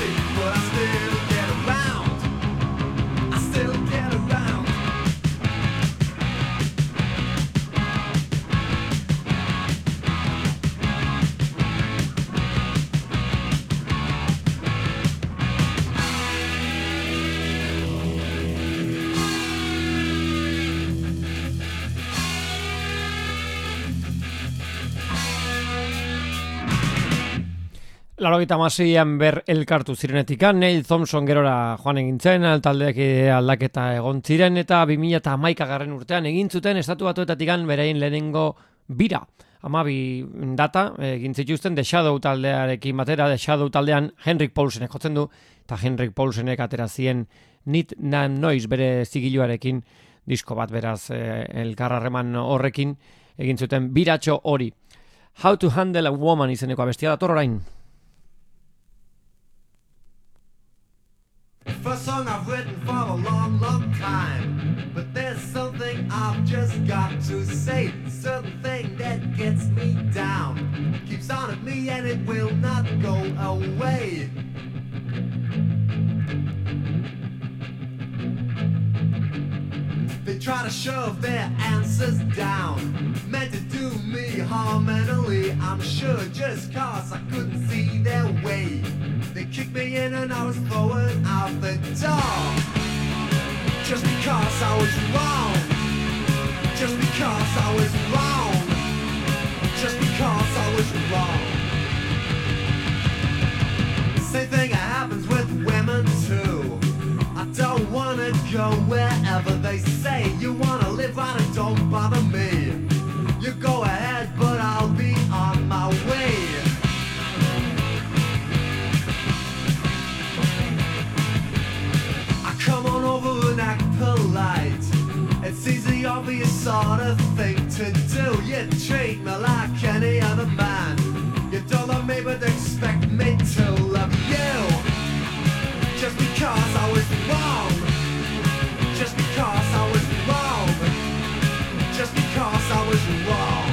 busy, but I still get around. I still get around. Laurogeita hamaseian ber elkartu zirenetikan, Neil Thompson gerora joan egin zen, taldeak aldaketa egon ziren, eta 2011 urtean egin zuten Estatu Batuetatikan beraien lehenengo bira. 12 data egin zituzten The Shadow taldearekin batera. The Shadow taldean Henrik Poulsenek jotzen du, eta Henrik Poulsenek atera zien Need Nan Noise bere zigiluarekin, disko bat beraz elkarharreman horrekin egin zuten biratxo hori. How to Handle a Woman izeneko abestia dator orain. First song I've written for a long, long time. But there's something I've just got to say. Certain thing that gets me down. Keeps on at me and it will not go away. They try to shove their answers down. Meant to do me harmonally, I'm sure, just cause I couldn't see their way. They kicked me in and I was thrown out the door. Just because I was wrong. Just because I was wrong. Just because I was wrong. Same thing happens with women too. I don't wanna go wherever they say. You wanna live right and don't bother me. You go ahead, but I'll be on my way. I come on over and act polite. It's easy, obvious sort of thing to do. You treat me like any other man. You don't love me, but expect me to love you. Just because I was wrong. Just because I was wrong. Just because I was wrong.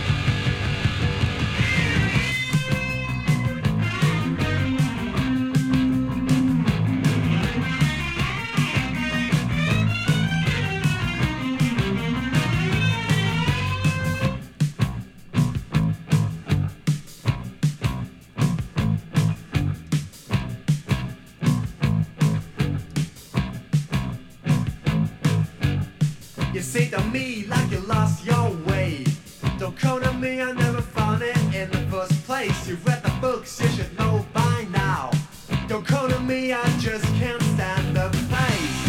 You say to me like you lost your way. Don't come to me, I never found it in the first place. You've read the books, you should know by now. Don't come to me, I just can't stand the pace.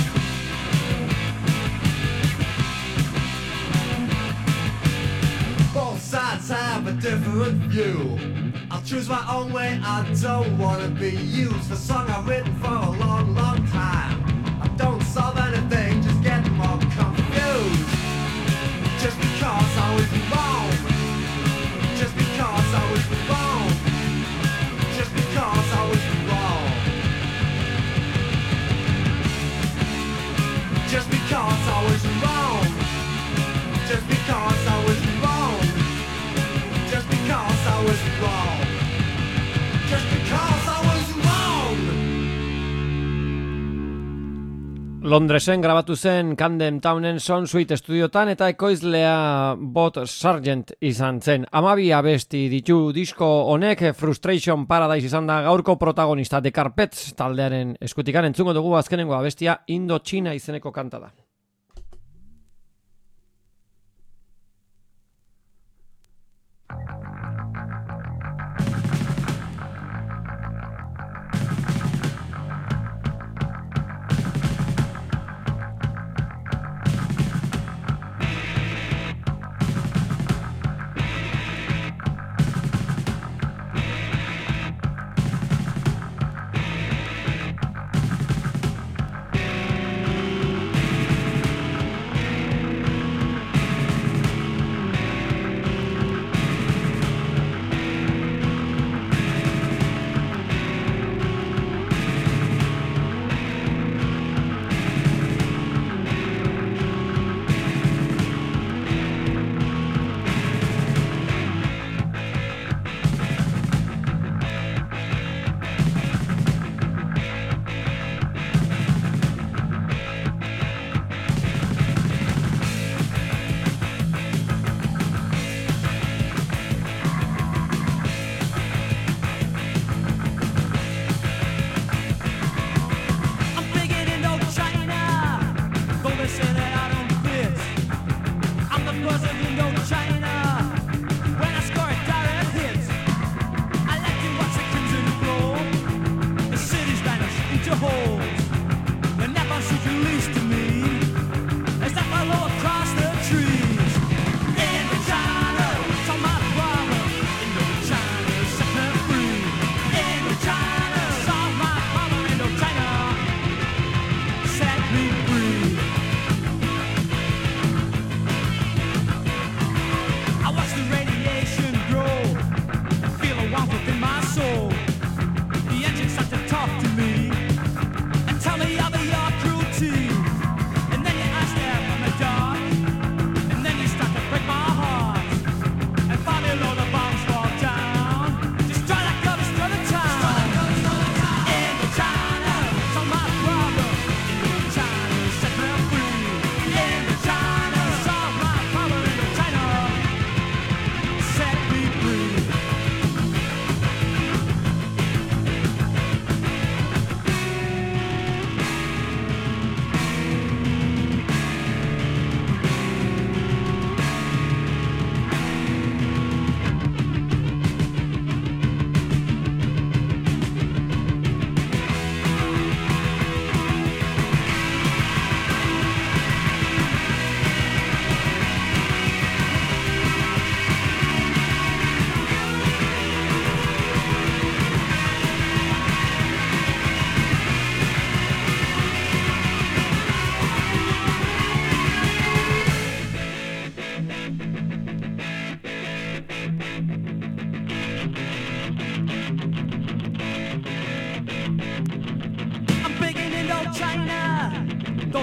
Both sides have a different view. I'll choose my own way, I don't wanna be used. For a song I've written for a long, long time. I don't solve anything, just get more confused. Just because I was wrong. Just because I was wrong. Just because I was wrong. Just because I was wrong. Just because I was wrong. Just because I was wrong. Just because I was wrong. Londresen grabatu zen Camden Townen Soundsuite estudiotan eta ekoizlea Bob Sargent izan zen. 12 abesti ditu disko honek. Frustration Paradise izan da gaurko protagonista. The Carpets taldearen eskutikan entzungo dugu azkenengo abestia Indochina izeneko kanta da.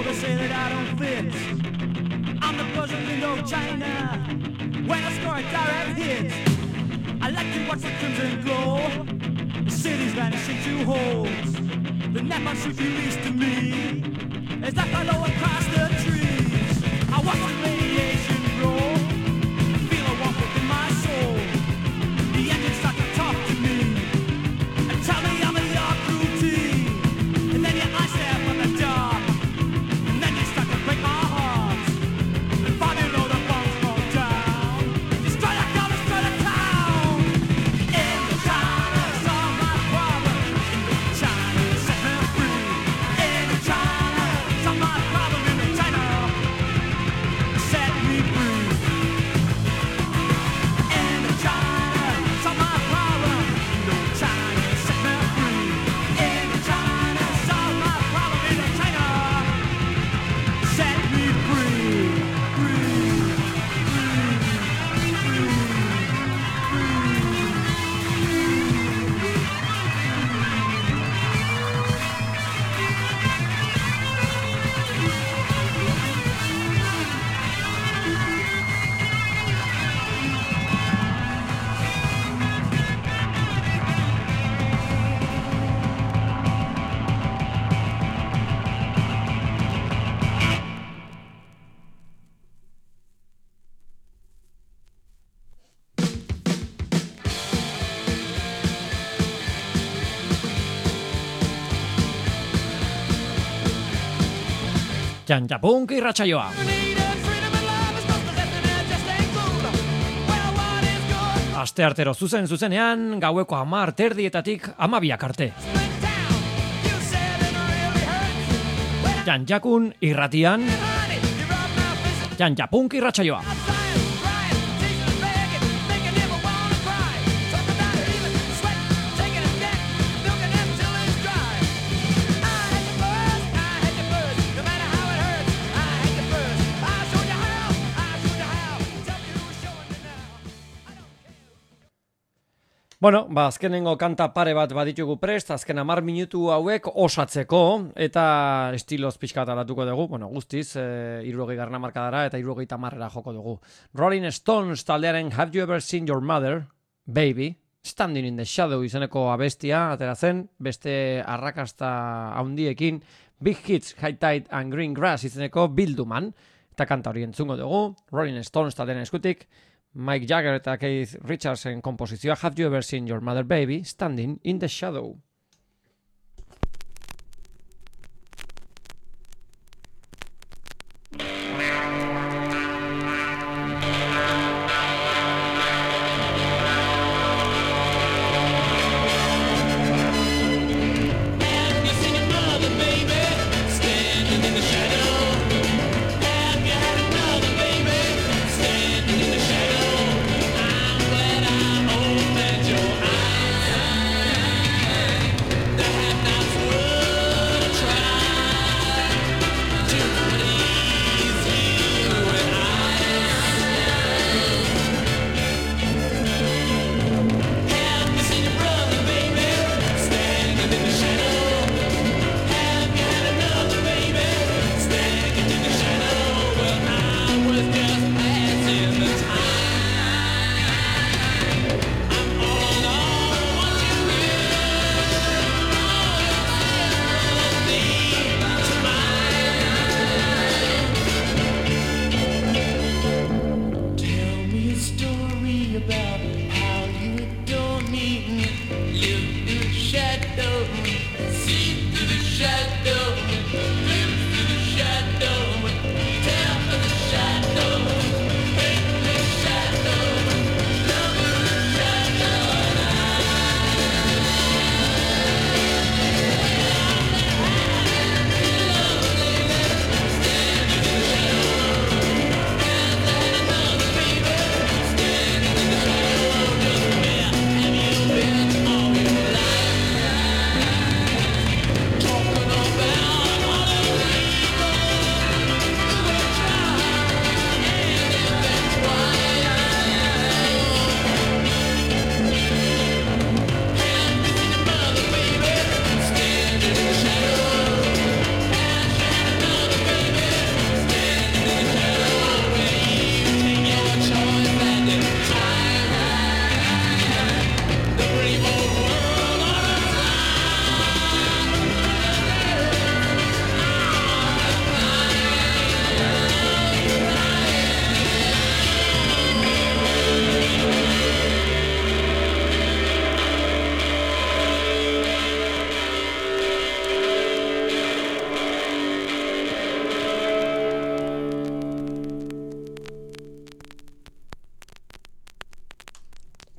they say that I don't fit. I'm the buzz of Indochina. When I score a direct hit, I like to watch the crimson glow. The city's vanished into holes. The napalm shoot released to me as I follow across the trees. I watch the radiation grow. Feel a warmth within my soul. The engines start to talk to me and tell me I'm in your crew team. And then your eyes stare from the dark. And then you start to break my heart. And far below the bombs fall down. Destroy the town, destroy the town. In the China, solve my problem. In the China, set me free. In the China, solve my problem. In the China, set me free. In the China, solve my problem. In the China, set me free. In the China, solve my problem. In the China, set me free. Jantapunk irratsaioa. Asteartero zuzenean, gaueko 10:00 12:00 arte. Jantjakun irratian, Jantapunk irratsaioa. Bueno, azkenengo kanta pare bat baditugu prest, azken 10 minutu hauek osatzeko, eta estiloz pixka bat aldatuko dugu, bueno, guztiz, 60 hamarkadara eta 70 hamarrera joko dugu. Rolling Stones taldearen Have You Ever Seen Your Mother, Baby, Standing in the Shadow izeneko abestia, atera zen, beste arrakasta handiekin, Big Hits, High Tide and Green Grass izeneko bilduman, eta kanta hori entzungo dugu, Rolling Stones taldearen eskutik, Mike Jagger eta Keith Richardsen komposizioa Have You Ever Seen Your Mother, Baby, Standing in the Shadow.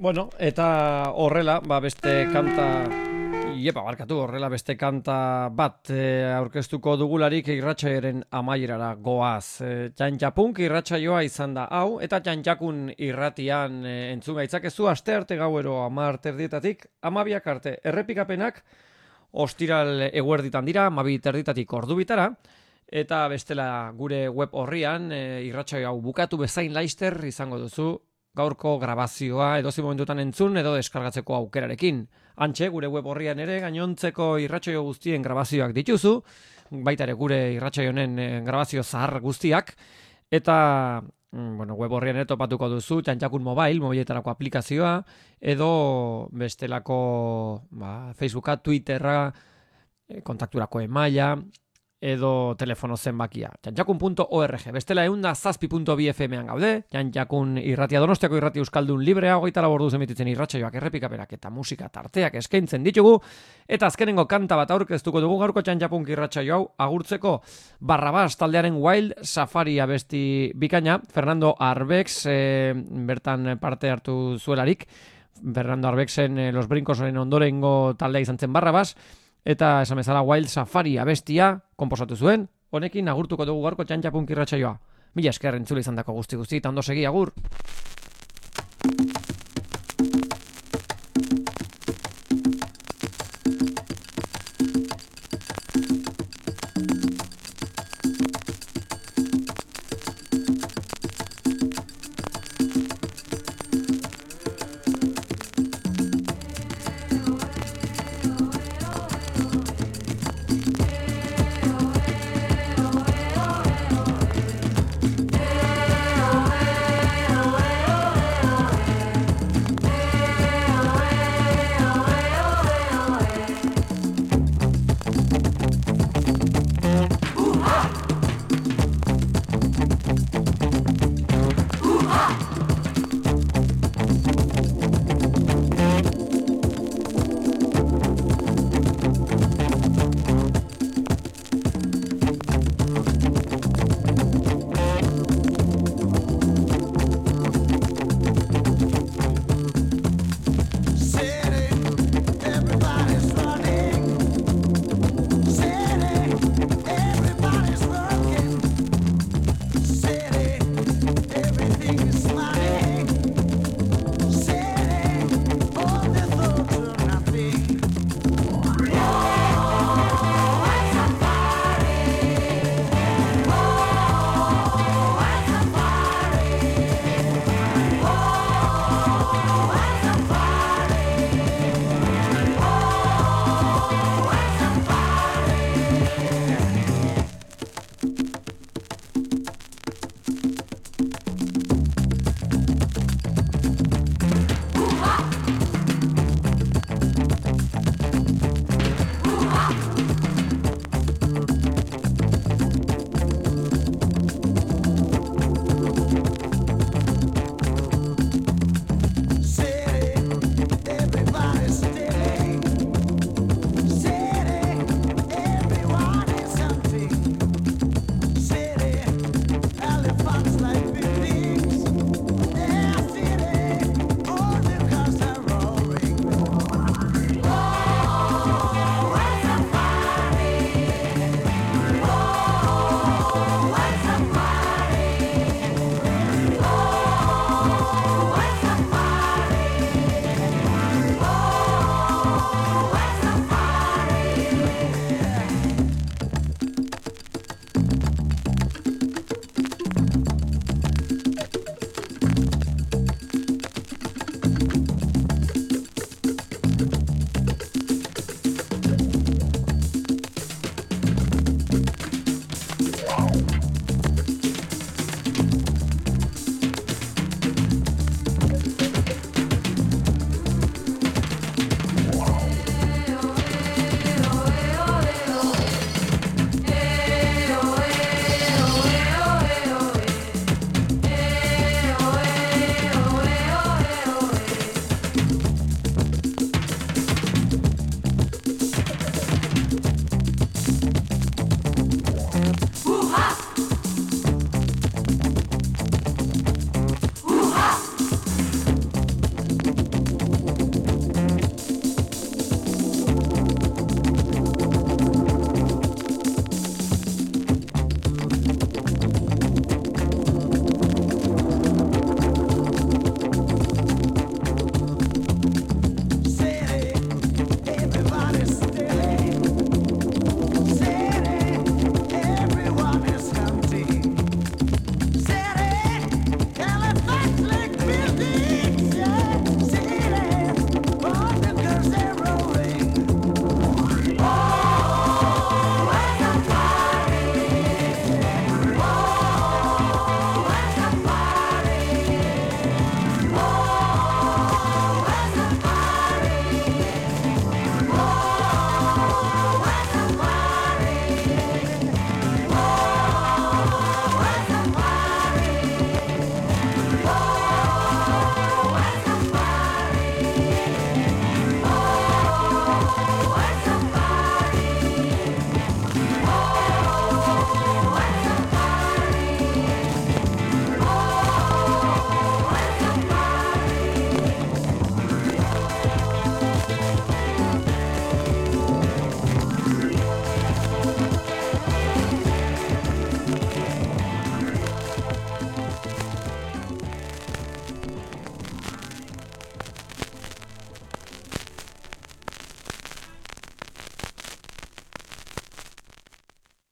Bueno, eta horrela, beste kanta... horrela beste kanta bat aurkeztuko dugularik irratsaioaren amaierara goaz. Txantxapunk irratsaioa izan da hau, eta txantxakun irratian entzun gaitzakezu astearte gauero 10:00 12:00 arte. Errepikapenak ostiral eguerditan dira, 12:00 ordubitara, eta bestela gure web horrian irratsaio hau bukatu bezain laister izango duzu gaurko grabazioa edozein momentutan entzun edo deskargatzeko aukerarekin. Antxe, gure web horrian ere gainontzeko irratsaio guztien grabazioak dituzu, baita ere gure irratsaio honen grabazio zahar guztiak, eta web horrian ere topatuko duzu Txantxakun mobiletarako aplikazioa, edo bestelako Facebooka, Twitterra, kontakturako emaila, edo telefono zenbakia. Txantxakun.org. Bestela 107.2 FM-an gaude. Txantxakun irratia Donostiako irrati euskaldun librea, 24 orduz emititzen irratsaioak, errepikapenak eta musika tarteak eskaintzen ditugu. Eta azkenengo kanta bat aurkeztuko dugu gaurko Txantxapunk irratsaio hau agurtzeko Barrabas taldearen Wild Safari abesti bikaina, Fernando Arbex bertan parte hartu zuelarik. Fernando Arbexen Los Brincosen ondorengo taldea izan zen Barrabas. Eta esan bezala Wild Safari abestia konposatu zuen, honekin agurtuko dugu gaurko Txantxapunk irratsaioa. Mila esker entzule izandako guzti, eta ondo segi, agur!